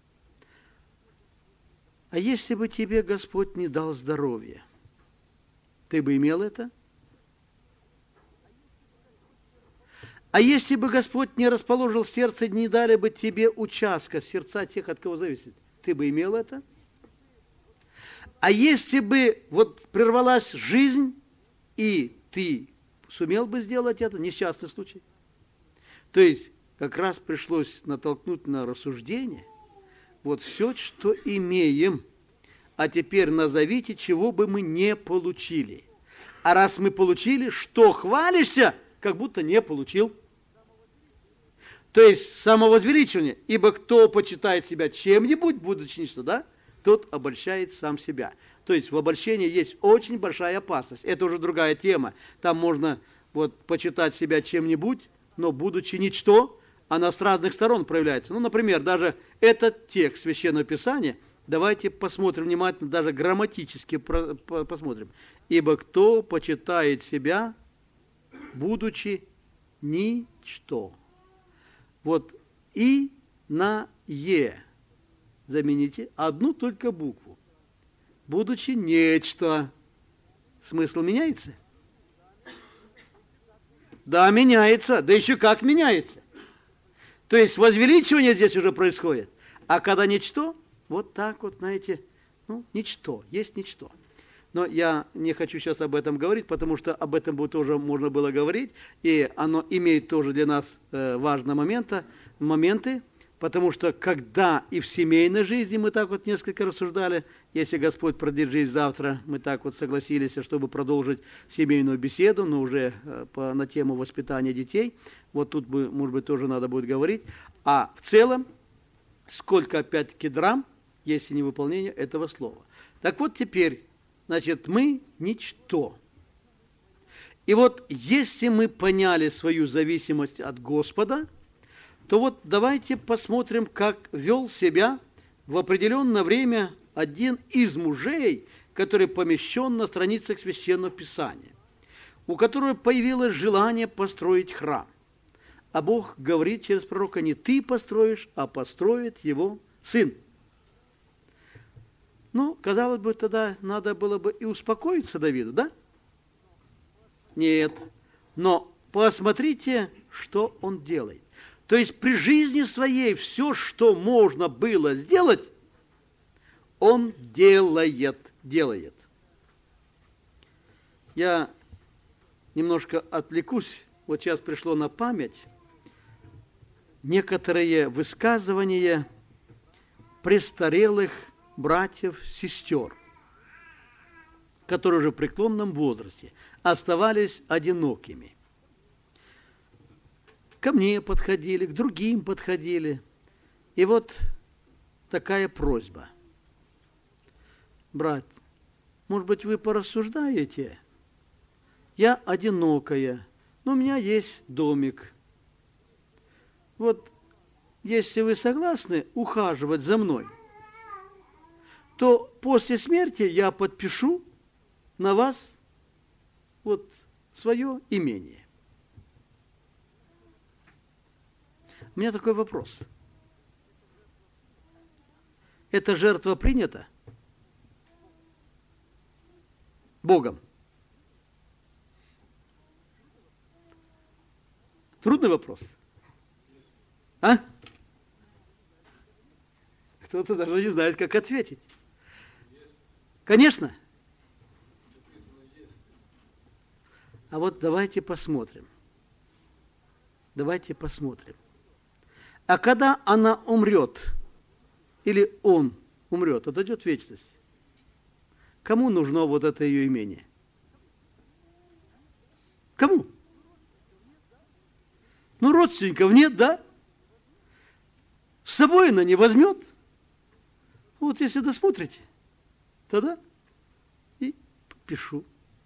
а если бы тебе Господь не дал здоровья, ты бы имел это? А если бы Господь не расположил сердце, не дали бы тебе участка, сердца тех, от кого зависит, ты бы имел это? А если бы вот прервалась жизнь, и ты сумел бы сделать это, несчастный случай? То есть, как раз пришлось натолкнуть на рассуждение, вот все, что имеем, а теперь назовите, чего бы мы не получили. А раз мы получили, что хвалишься, как будто не получил. То есть самовозвеличивание. Ибо кто почитает себя чем-нибудь, будучи ничто, да, тот обольщает сам себя. То есть в обольщении есть очень большая опасность. Это уже другая тема. Там можно вот почитать себя чем-нибудь, но будучи ничто, она с разных сторон проявляется. Ну, например, даже этот текст Священного Писания, давайте посмотрим внимательно, даже грамматически посмотрим. Ибо кто почитает себя, будучи ничто. Вот и на е замените одну только букву. Будучи нечто. Смысл меняется? Да, меняется. Да еще как меняется. То есть возвеличивание здесь уже происходит. А когда ничто, вот так вот, знаете, ну, ничто, есть ничто. Но я не хочу сейчас об этом говорить, потому что об этом бы тоже можно было говорить, и оно имеет тоже для нас э, важные момента, моменты. Потому что когда и в семейной жизни, мы так вот несколько рассуждали, если Господь продлит жизнь завтра, мы так вот согласились, чтобы продолжить семейную беседу, но уже по, на тему воспитания детей. Вот тут, бы, может быть, тоже надо будет говорить. А в целом, сколько опять-таки драм, если не выполнение этого слова. Так вот теперь, значит, мы ничто. И вот если мы поняли свою зависимость от Господа, то вот давайте посмотрим, как вел себя в определенное время один из мужей, который помещен на страницах Священного Писания, у которого появилось желание построить храм. А Бог говорит через пророка: не ты построишь, а построит его сын. Ну, казалось бы, тогда надо было бы и успокоиться Давиду, да? Нет. Но посмотрите, что он делает. То есть при жизни своей все, что можно было сделать, он делает, делает. Я немножко отвлекусь. Вот сейчас пришло на память некоторые высказывания престарелых братьев, сестер, которые уже в преклонном возрасте оставались одинокими. Ко мне подходили, к другим подходили. И вот такая просьба. Брат, может быть, вы порассуждаете? Я одинокая, но у меня есть домик. Вот если вы согласны ухаживать за мной, то после смерти я подпишу на вас вот свое имение. У меня такой вопрос. Эта жертва принята Богом? Трудный вопрос. А? Кто-то даже не знает, как ответить. Конечно. А вот давайте посмотрим. Давайте посмотрим. А когда она умрет, или он умрет, отойдет в вечность, кому нужно вот это ее имение? Кому? Ну, родственников нет, да? С собой она не возьмет. Вот если досмотрите, тогда и подпишу.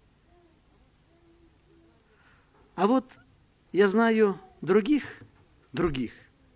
А вот я знаю других, других,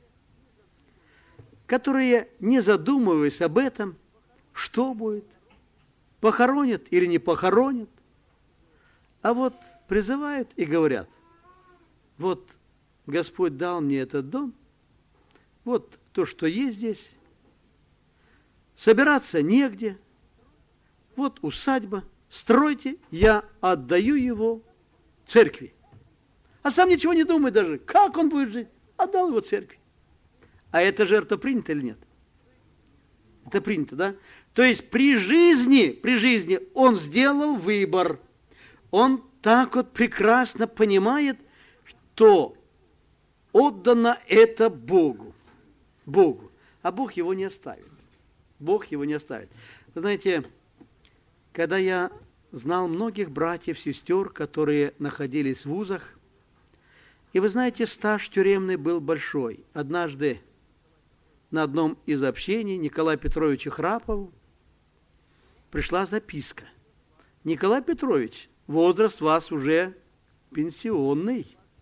которые, не задумываясь об этом, что будет, похоронят или не похоронят, а вот призывают и говорят: вот Господь дал мне этот дом, вот то, что есть здесь, собираться негде, вот усадьба, стройте, я отдаю его церкви. А сам ничего не думает даже, как он будет жить, отдал его церкви. А эта жертва принята или нет? Это принято, да? То есть при жизни, при жизни он сделал выбор. Он так вот прекрасно понимает, что отдано это Богу. Богу. А Бог его не оставит. Бог его не оставит. Вы знаете, когда я знал многих братьев, сестер, которые находились в вузах, и вы знаете, стаж тюремный был большой. Однажды на одном из общений Николаю Петровичу Храпову пришла записка: Николай Петрович, возраст вас уже пенсионный.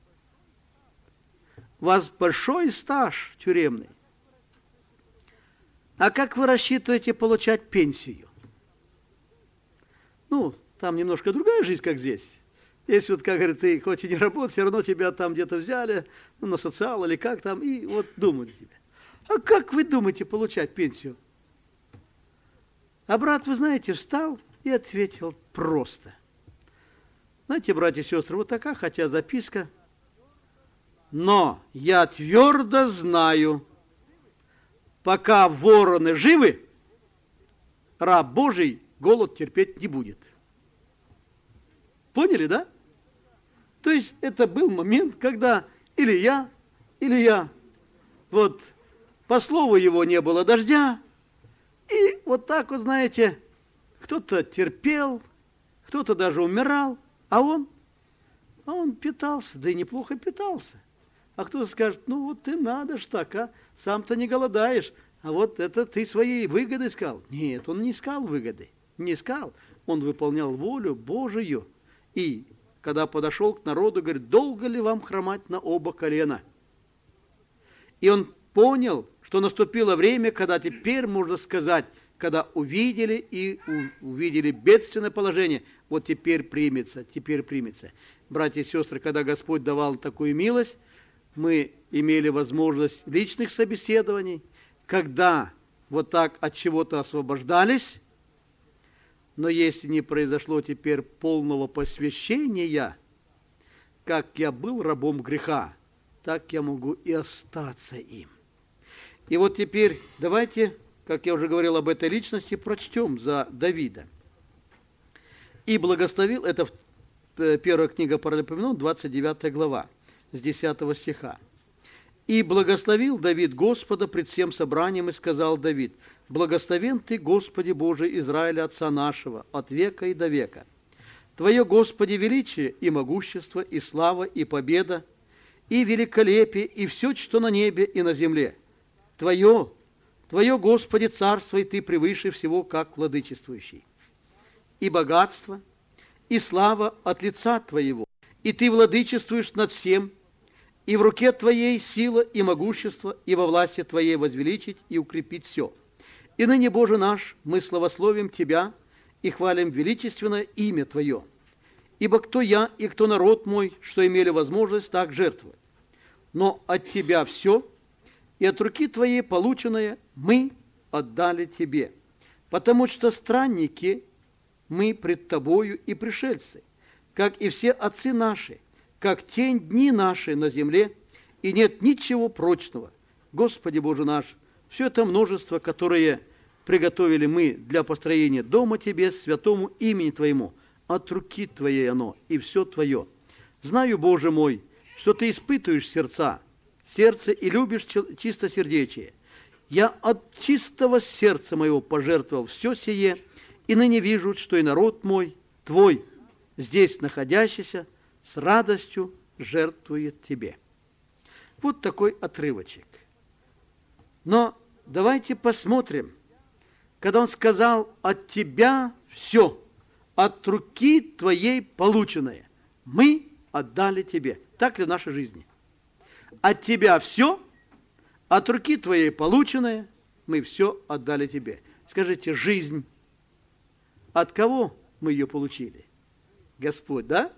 У вас большой стаж тюремный. А как вы рассчитываете получать пенсию? Ну, там немножко другая жизнь, как здесь. Здесь вот, как говорят, ты хоть и не работаешь, все равно тебя там где-то взяли, ну, на социал или как там, и вот думают тебе. А как вы думаете получать пенсию? А брат, вы знаете, встал и ответил просто. Знаете, братья и сестры, вот такая, хотя записка. Но я твердо знаю, пока вороны живы, раб Божий голод терпеть не будет. Поняли, да? То есть это был момент, когда или я, или я вот по слову его не было дождя. И вот так вот, знаете, кто-то терпел, кто-то даже умирал, а он, а он питался, да и неплохо питался. А кто-то скажет, ну вот ты надо ж так, а сам-то не голодаешь, а вот это ты своей выгоды искал. Нет, он не искал выгоды, не искал. Он выполнял волю Божию. И когда подошел к народу, говорит, долго ли вам хромать на оба колена? И он понял, что наступило время, когда теперь, можно сказать, когда увидели и увидели бедственное положение, вот теперь примется, теперь примется. Братья и сестры, когда Господь давал такую милость, мы имели возможность личных собеседований, когда вот так от чего-то освобождались, но если не произошло теперь полного посвящения, как я был рабом греха, так я могу и остаться им. И вот теперь давайте, как я уже говорил об этой личности, прочтем за Давида. И благословил, это первая книга Паралипоменон, двадцать девятая глава, с десятого стиха. «И благословил Давид Господа пред всем собранием, и сказал Давид, благословен Ты, Господи Боже Израиля, Отца нашего, от века и до века. Твое, Господи, величие и могущество, и слава, и победа, и великолепие, и все, что на небе и на земле. Твое, Твое, Господи, царство, и Ты превыше всего, как владычествующий. И богатство, и слава от лица Твоего, и Ты владычествуешь над всем, и в руке Твоей сила и могущество, и во власти Твоей возвеличить и укрепить все. И ныне, Боже наш, мы славословим Тебя и хвалим величественное имя Твое. Ибо кто я и кто народ мой, что имели возможность так жертвовать? Но от Тебя все, и от руки Твоей полученное мы отдали Тебе, потому что странники мы пред Тобою и пришельцы, как и все отцы наши, как тень дни наши на земле, и нет ничего прочного. Господи Боже наш, все это множество, которое приготовили мы для построения дома Тебе, святому имени Твоему, от руки Твоей оно, и все Твое. Знаю, Боже мой, что Ты испытываешь сердца, сердце и любишь чистосердечие. Я от чистого сердца моего пожертвовал все сие, и ныне вижу, что и народ мой, Твой, здесь находящийся, с радостью жертвует Тебе». Вот такой отрывочек. Но давайте посмотрим, когда он сказал, от Тебя все, от руки Твоей полученное, мы отдали Тебе. Так ли в нашей жизни? От Тебя все, от руки Твоей полученное, мы все отдали Тебе. Скажите, жизнь, от кого мы ее получили? Господь, да?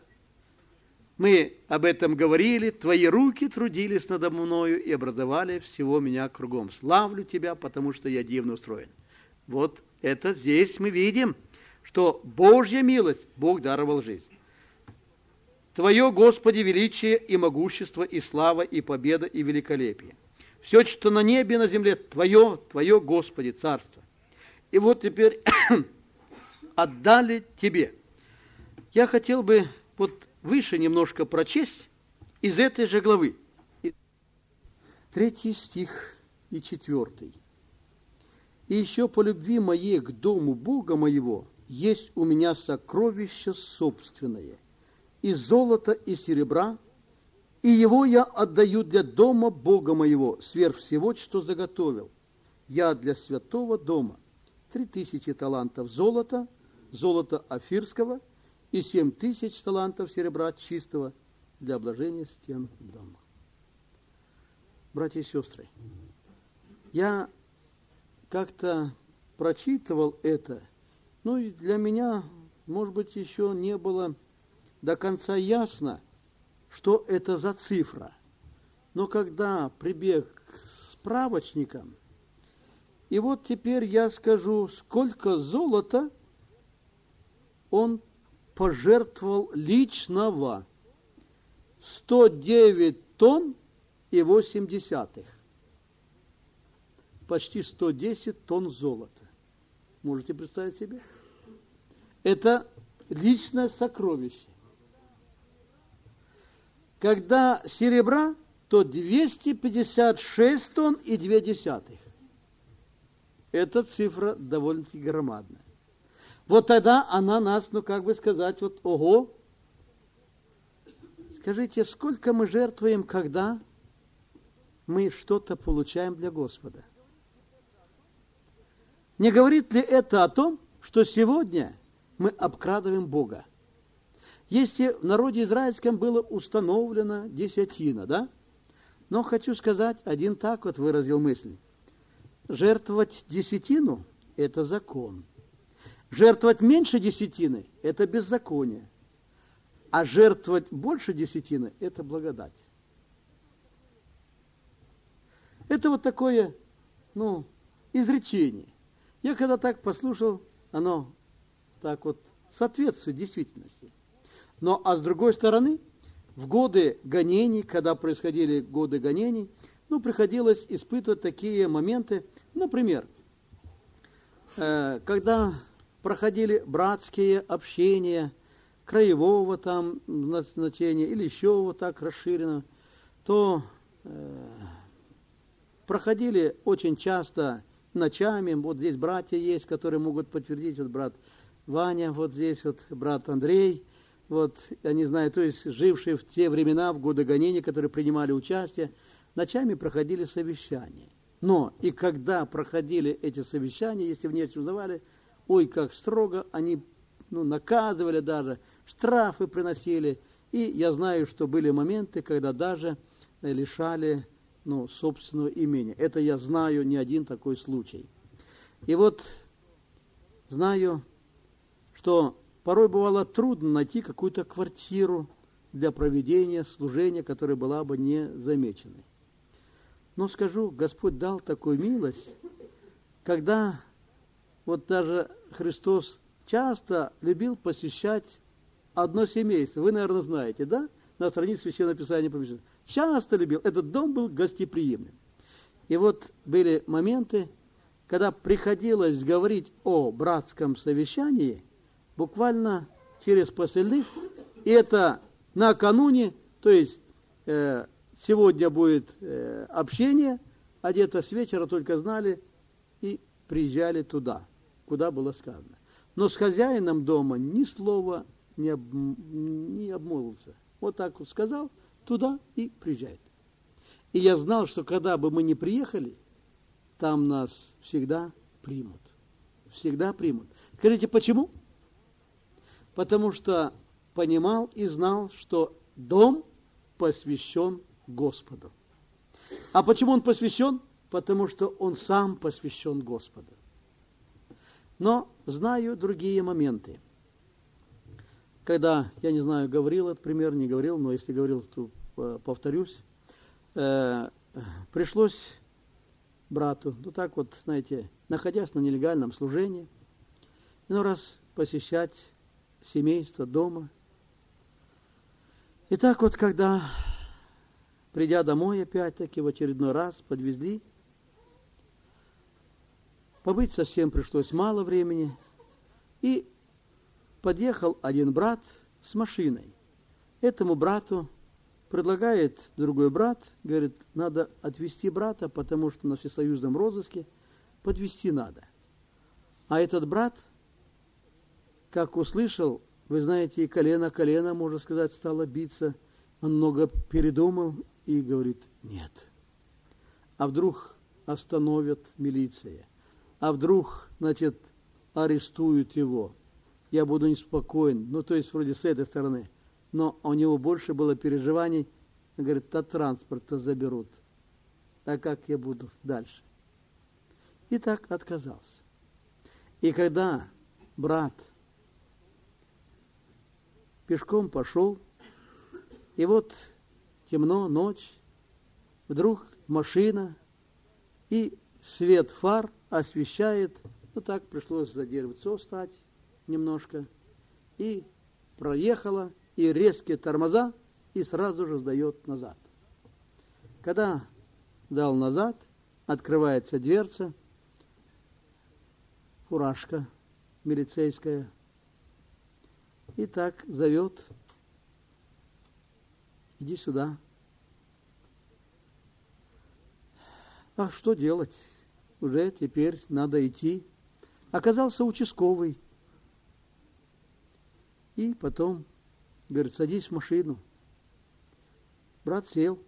Мы об этом говорили, Твои руки трудились надо мною и образовали всего меня кругом. Славлю Тебя, потому что я дивно устроен. Вот это здесь мы видим, что Божья милость, Бог даровал жизнь. Твое, Господи, величие и могущество, и слава, и победа, и великолепие. Все, что на небе и на земле, Твое, Твое, Господи, царство. И вот теперь отдали Тебе. Я хотел бы вот выше немножко прочесть из этой же главы. Третий стих и четвертый. «И еще по любви моей к дому Бога моего есть у меня сокровище собственное, и золото, и серебра, и его я отдаю для дома Бога моего, сверх всего, что заготовил. Я для святого дома три тысячи талантов золота, золота офирского, и семь тысяч талантов серебра чистого для обложения стен дома». Братья и сестры, я как-то прочитывал это, ну и для меня, может быть, еще не было до конца ясно, что это за цифра. Но когда прибег к справочникам, и вот теперь я скажу, сколько золота он пожертвовал личного. сто девять тонн и восемь десятых. Почти сто десять тонн золота. Можете представить себе? Это личное сокровище. Когда серебра то двести пятьдесят шесть тонн и две десятых. Эта цифра довольно-таки громадная. Вот тогда она нас, ну как бы сказать, вот ого. Скажите, сколько мы жертвуем, когда мы что-то получаем для Господа? Не говорит ли это о том, что сегодня мы обкрадываем Бога? Если в народе израильском было установлено десятина, да? Но хочу сказать, один так вот выразил мысль. Жертвовать десятину – это закон. Жертвовать меньше десятины – это беззаконие. А жертвовать больше десятины – это благодать. Это вот такое, ну, изречение. Я когда так послушал, оно так вот соответствует действительности. Но, а с другой стороны, в годы гонений, когда происходили годы гонений, ну, приходилось испытывать такие моменты. Например, э, когда проходили братские общения, краевого там значения или еще вот так расширенно, то э, проходили очень часто ночами. Вот здесь братья есть, которые могут подтвердить. Вот брат Ваня, вот здесь вот брат Андрей. Вот, я не знаю, то есть жившие в те времена, в годы гонений, которые принимали участие, ночами проходили совещания. Но и когда проходили эти совещания, если вместе узнавали, ой, как строго они, ну, наказывали даже, штрафы приносили. И я знаю, что были моменты, когда даже лишали, ну, собственного имени. Это я знаю не один такой случай. И вот знаю, что порой бывало трудно найти какую-то квартиру для проведения служения, которая была бы не замеченной. Но скажу, Господь дал такую милость, когда вот даже Христос часто любил посещать одно семейство. Вы, наверное, знаете, да? На странице Священного Писания помещено. Часто любил. Этот дом был гостеприимным. И вот были моменты, когда приходилось говорить о братском совещании, буквально через посыльных, и это накануне, то есть э, сегодня будет э, общение, а где-то с вечера только знали и приезжали туда, куда было сказано. Но с хозяином дома ни слова не, об, не обмолвился. Вот так вот сказал, туда и приезжает. И я знал, что когда бы мы не приехали, там нас всегда примут. Всегда примут. Скажите, почему? Потому что понимал и знал, что дом посвящен Господу. А почему он посвящен? Потому что он сам посвящен Господу. Но знаю другие моменты. Когда, я не знаю, говорил этот пример, не говорил, но если говорил, то повторюсь. Э, пришлось брату, ну так вот, знаете, находясь на нелегальном служении, иной раз посещать семейство дома. И так вот, когда, придя домой опять-таки в очередной раз, подвезли, побыть совсем пришлось мало времени, и подъехал один брат с машиной. Этому брату предлагает другой брат, говорит, надо отвезти брата, потому что на всесоюзном розыске подвезти надо. А этот брат, как услышал, вы знаете, и колено колено, можно сказать, стало биться. Он много передумал и говорит, нет. А вдруг остановят милиция? А вдруг, значит, арестуют его? Я буду неспокоен. Ну, то есть, вроде с этой стороны. Но у него больше было переживаний. Он говорит, от транспорта заберут. А как я буду дальше? И так отказался. И когда брат пешком пошел, и вот темно, ночь, вдруг машина, и свет фар освещает, ну так пришлось за деревцо встать немножко, и проехала, и резкие тормоза, и сразу же сдает назад. Когда дал назад, открывается дверца, фуражка милицейская, и так зовет, иди сюда. А что делать? Уже теперь надо идти. Оказался участковый. И потом, говорит, садись в машину. Брат сел.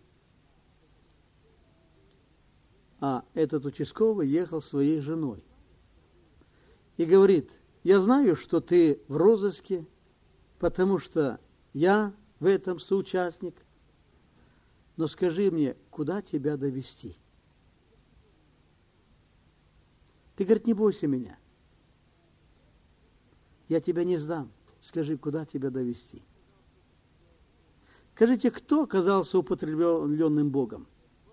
А этот участковый ехал с своей женой. И говорит, я знаю, что ты в розыске, потому что я в этом соучастник. Но скажи мне, куда тебя довести? Ты, говорит, не бойся меня. Я тебя не сдам. Скажи, куда тебя довести? Скажите, кто оказался употребленным Богом?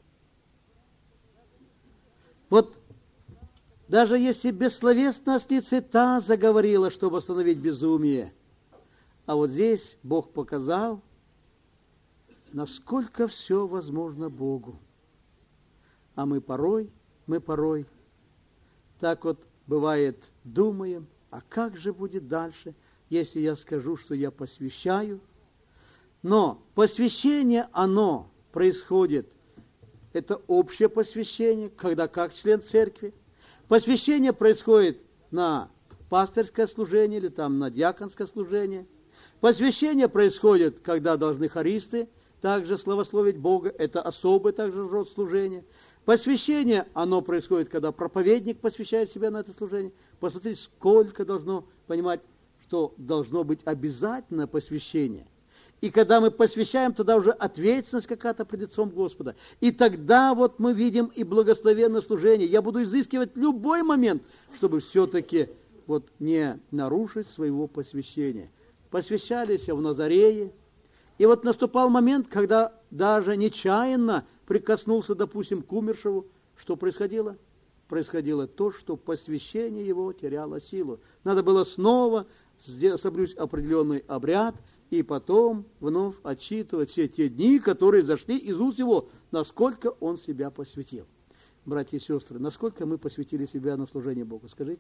Вот даже если бессловесность и цвета заговорила, чтобы остановить безумие, а вот здесь Бог показал, насколько все возможно Богу. А мы порой, мы порой, так вот бывает, думаем, а как же будет дальше, если я скажу, что я посвящаю? Но посвящение, оно происходит, это общее посвящение, когда как член церкви. Посвящение происходит на пастырское служение или там на диаконское служение. Посвящение происходит, когда должны хористы также славословить Бога. Это особый также род служения. Посвящение, оно происходит, когда проповедник посвящает себя на это служение. Посмотрите, сколько должно понимать, что должно быть обязательно посвящение. И когда мы посвящаем, тогда уже ответственность какая-то пред лицом Господа. И тогда вот мы видим и благословенное служение. Я буду изыскивать любой момент, чтобы все-таки вот не нарушить своего посвящения. Посвящались в Назарее. И вот наступал момент, когда даже нечаянно прикоснулся, допустим, к умершему. Что происходило? Происходило то, что посвящение его теряло силу. Надо было снова соблюсти определенный обряд, и потом вновь отчитывать все те дни, которые зашли из уст его, насколько он себя посвятил. Братья и сестры, насколько мы посвятили себя на служение Богу, скажите?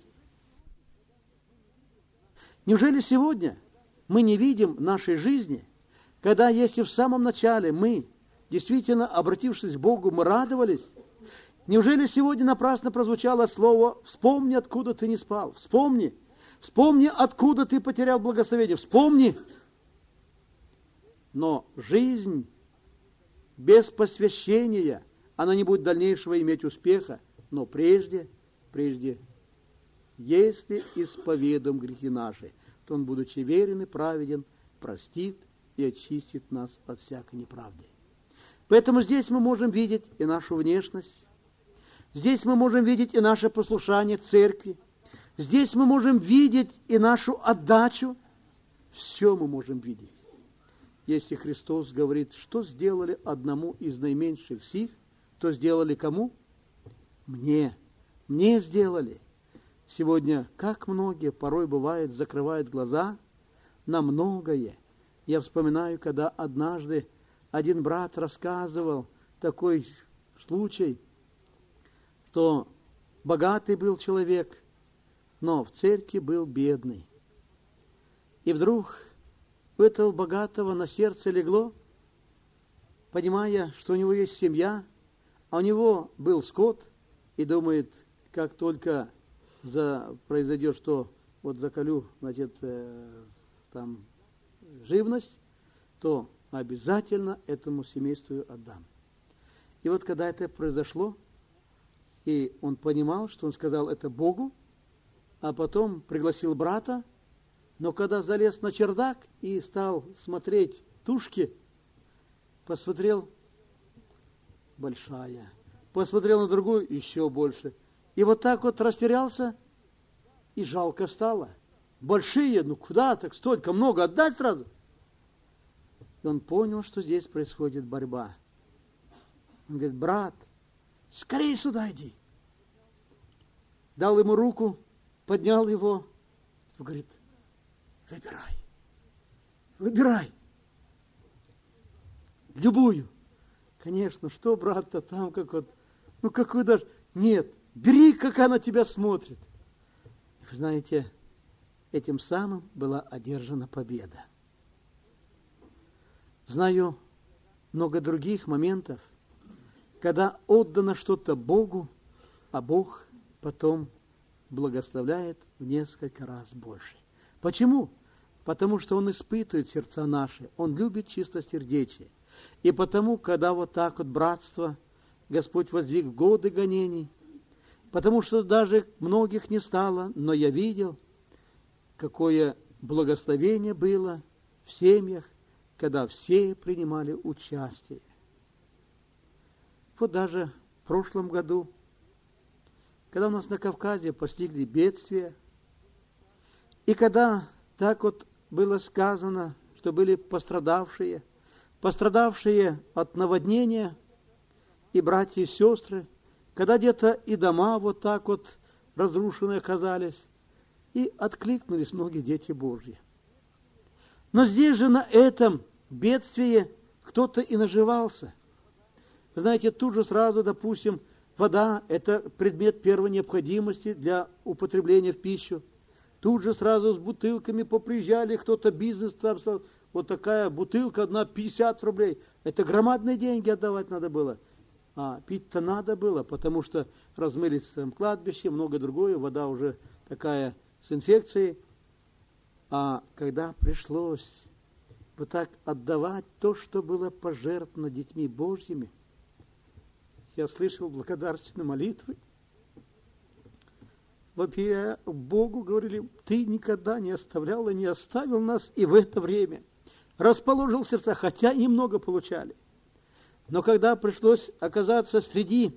Неужели сегодня мы не видим нашей жизни, когда если в самом начале мы, действительно обратившись к Богу, мы радовались? Неужели сегодня напрасно прозвучало слово «вспомни, откуда ты не спал», «вспомни», «вспомни, откуда ты потерял благословение», «вспомни». Но жизнь без посвящения, она не будет дальнейшего иметь успеха. Но прежде, прежде, если исповедуем грехи наши, то Он, будучи верен и праведен, простит и очистит нас от всякой неправды. Поэтому здесь мы можем видеть и нашу внешность, здесь мы можем видеть и наше послушание церкви, здесь мы можем видеть и нашу отдачу. Все мы можем видеть. Если Христос говорит, что сделали одному из наименьших сих, то сделали кому? Мне. Мне сделали. Сегодня, как многие, порой бывает, закрывают глаза на многое. Я вспоминаю, когда однажды один брат рассказывал такой случай, что богатый был человек, но в церкви был бедный. И вдруг у этого богатого на сердце легло, понимая, что у него есть семья, а у него был скот, и думает, как только за, произойдет, что вот заколю, значит, э, там живность, то обязательно этому семейству отдам. И вот когда это произошло, и он понимал, что он сказал это Богу, а потом пригласил брата, но когда залез на чердак и стал смотреть тушки, посмотрел, большая, посмотрел на другую, еще больше. И вот так вот растерялся, и жалко стало. Большие, ну куда так, столько много, отдать сразу. И он понял, что здесь происходит борьба. Он говорит, брат, скорее сюда иди. Дал ему руку, поднял его, и говорит, выбирай, выбирай. Любую. Конечно, что, брат-то, там как вот, ну какую даже, нет, бери, как она тебя смотрит. Вы знаете, этим самым была одержана победа. Знаю много других моментов, когда отдано что-то Богу, а Бог потом благословляет в несколько раз больше. Почему? Потому что Он испытывает сердца наши, Он любит чистосердечие. И потому, когда вот так вот братство Господь воздвиг в годы гонений, потому что даже многих не стало, но я видел, какое благословение было в семьях, когда все принимали участие. Вот даже в прошлом году, когда у нас на Кавказе постигли бедствия, и когда так вот было сказано, что были пострадавшие, пострадавшие от наводнения, и братья и сестры, когда где-то и дома вот так вот разрушенные оказались, и откликнулись многие дети Божьи. Но здесь же на этом бедствии кто-то и наживался. Вы знаете, тут же сразу, допустим, вода – это предмет первой необходимости для употребления в пищу. Тут же сразу с бутылками поприезжали, кто-то бизнес там стал. Вот такая бутылка, одна пятьдесят рублей. Это громадные деньги отдавать надо было. А пить-то надо было, потому что размылись там кладбище, много другое, вода уже такая с инфекцией. А когда пришлось вот так отдавать то, что было пожертвовано детьми Божьими, я слышал благодарственные молитвы. Вопия Богу говорили: Ты никогда не оставлял и не оставил нас и в это время. Расположил сердца, хотя немного получали. Но когда пришлось оказаться среди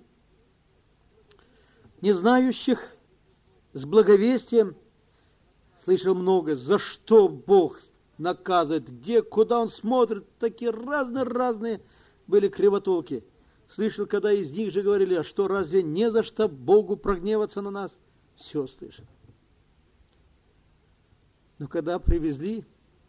незнающих с благовестием, слышал много, за что Бог наказывает, где, куда Он смотрит, такие разные-разные были кривотолки. Слышал, когда из них же говорили: а что, разве не за что Богу прогневаться на нас? Все слышал. Но когда привезли,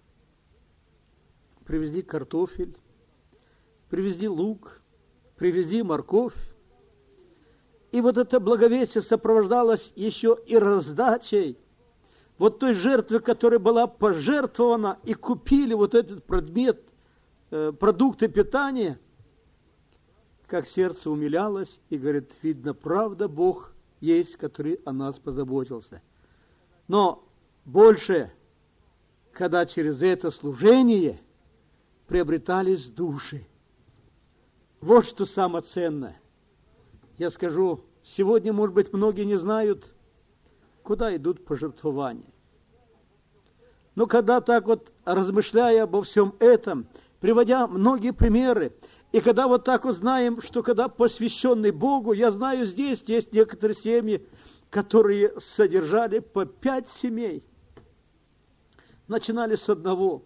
привезли картофель, привезли лук, привезли морковь, и вот это благовестие сопровождалось еще и раздачей вот той жертвы, которая была пожертвована, и купили вот этот предмет, э, продукты питания, как сердце умилялось, и говорит: видно, правда, Бог есть, который о нас позаботился. Но больше, когда через это служение приобретались души. Вот что самое ценное. Я скажу, сегодня, может быть, многие не знают, куда идут пожертвования. Но когда так вот, размышляя обо всем этом, приводя многие примеры, и когда вот так вот знаем, что когда посвященный Богу, я знаю, здесь есть некоторые семьи, которые содержали по пять семей. Начинали с одного.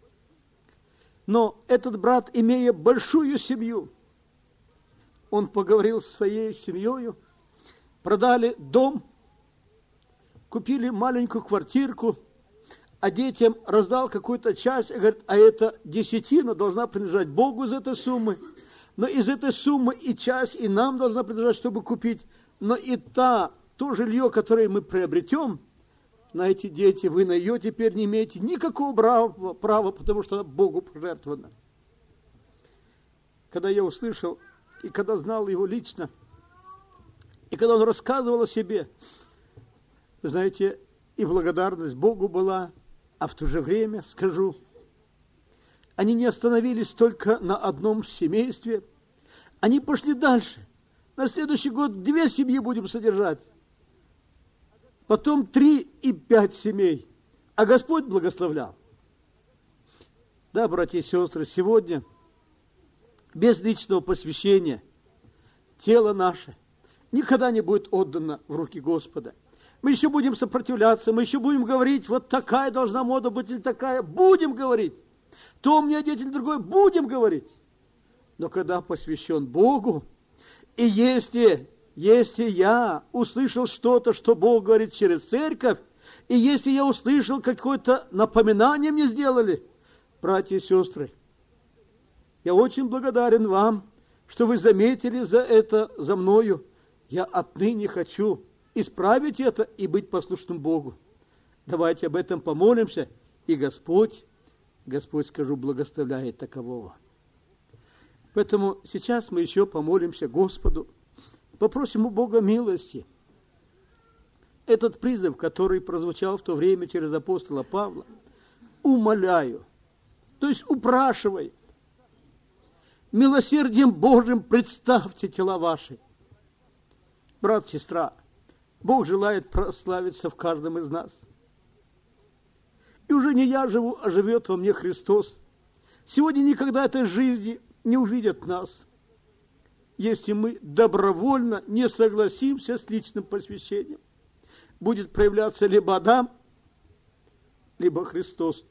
Но этот брат, имея большую семью, он поговорил с своей семьей, продали дом, купили маленькую квартирку, а детям раздал какую-то часть, и говорит: а эта десятина должна принадлежать Богу из этой суммы, но из этой суммы и часть и нам должна принадлежать, чтобы купить, но и та, то жилье, которое мы приобретем, знаете, дети, вы на ее теперь не имеете никакого права, права, потому что она Богу пожертвована. Когда я услышал, и когда знал его лично, и когда он рассказывал о себе, знаете, и благодарность Богу была, а в то же время, скажу, они не остановились только на одном семействе, они пошли дальше. На следующий год две семьи будем содержать, потом три и пять семей, а Господь благословлял. Да, братья и сестры, сегодня без личного посвящения тело наше никогда не будет отдано в руки Господа. Мы еще будем сопротивляться, мы еще будем говорить: вот такая должна мода быть или такая. Будем говорить. То у меня деятель другой, будем говорить. Но когда посвящен Богу, и если, если я услышал что-то, что Бог говорит через церковь, и если я услышал какое-то напоминание мне сделали, братья и сестры, я очень благодарен вам, что вы заметили за это, за мною. Я отныне хочу исправить это и быть послушным Богу. Давайте об этом помолимся, и Господь, Господь, скажу, благословляет такового. Поэтому сейчас мы еще помолимся Господу, попросим у Бога милости. Этот призыв, который прозвучал в то время через апостола Павла, умоляю, то есть упрашивай, милосердием Божьим представьте тела ваши. Брат, сестра, Бог желает прославиться в каждом из нас. И уже не я живу, а живет во мне Христос. Сегодня никогда этой жизни не увидят нас, если мы добровольно не согласимся с личным посвящением. Будет проявляться либо Адам, либо Христос.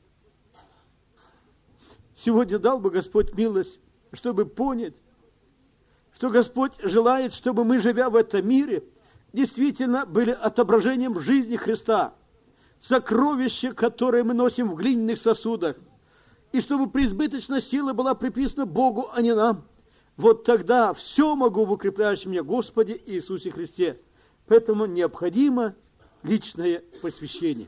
Сегодня дал бы Господь милость, чтобы понять, что Господь желает, чтобы мы, живя в этом мире, действительно были отображением жизни Христа, сокровище, которое мы носим в глиняных сосудах, и чтобы преизбыточная сила была приписана Богу, а не нам. Вот тогда все могу в укрепляющем меня Господе Иисусе Христе. Поэтому необходимо личное посвящение.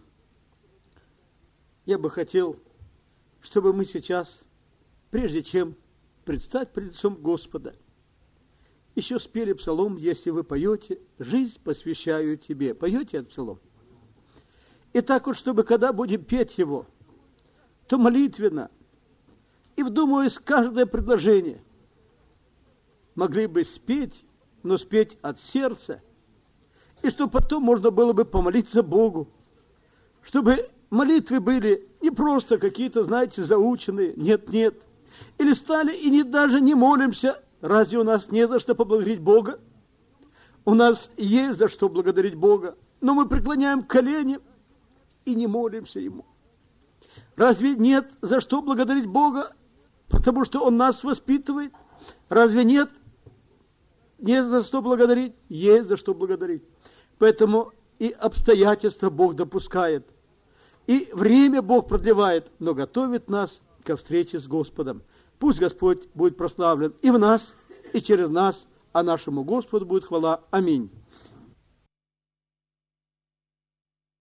Я бы хотел, чтобы мы сейчас, прежде чем предстать пред лицом Господа, еще спели псалом, если вы поете, «Жизнь посвящаю тебе». Поете этот псалом? И так вот, чтобы когда будем петь его, то молитвенно и вдумываясь каждое предложение, могли бы спеть, но спеть от сердца, и чтобы потом можно было бы помолиться Богу, чтобы молитвы были не просто какие-то, знаете, заученные, нет-нет, или стали и не, даже не молимся. Разве у нас не за что поблагодарить Бога? У нас есть за что благодарить Бога, но мы преклоняем колени и не молимся Ему. Разве нет за что благодарить Бога, потому что Он нас воспитывает? Разве нет? Нет за что благодарить? Есть за что благодарить. Поэтому и обстоятельства Бог допускает, и время Бог продлевает, но готовит нас ко встрече с Господом. Пусть Господь будет прославлен и в нас, и через нас, а нашему Господу будет хвала. Аминь.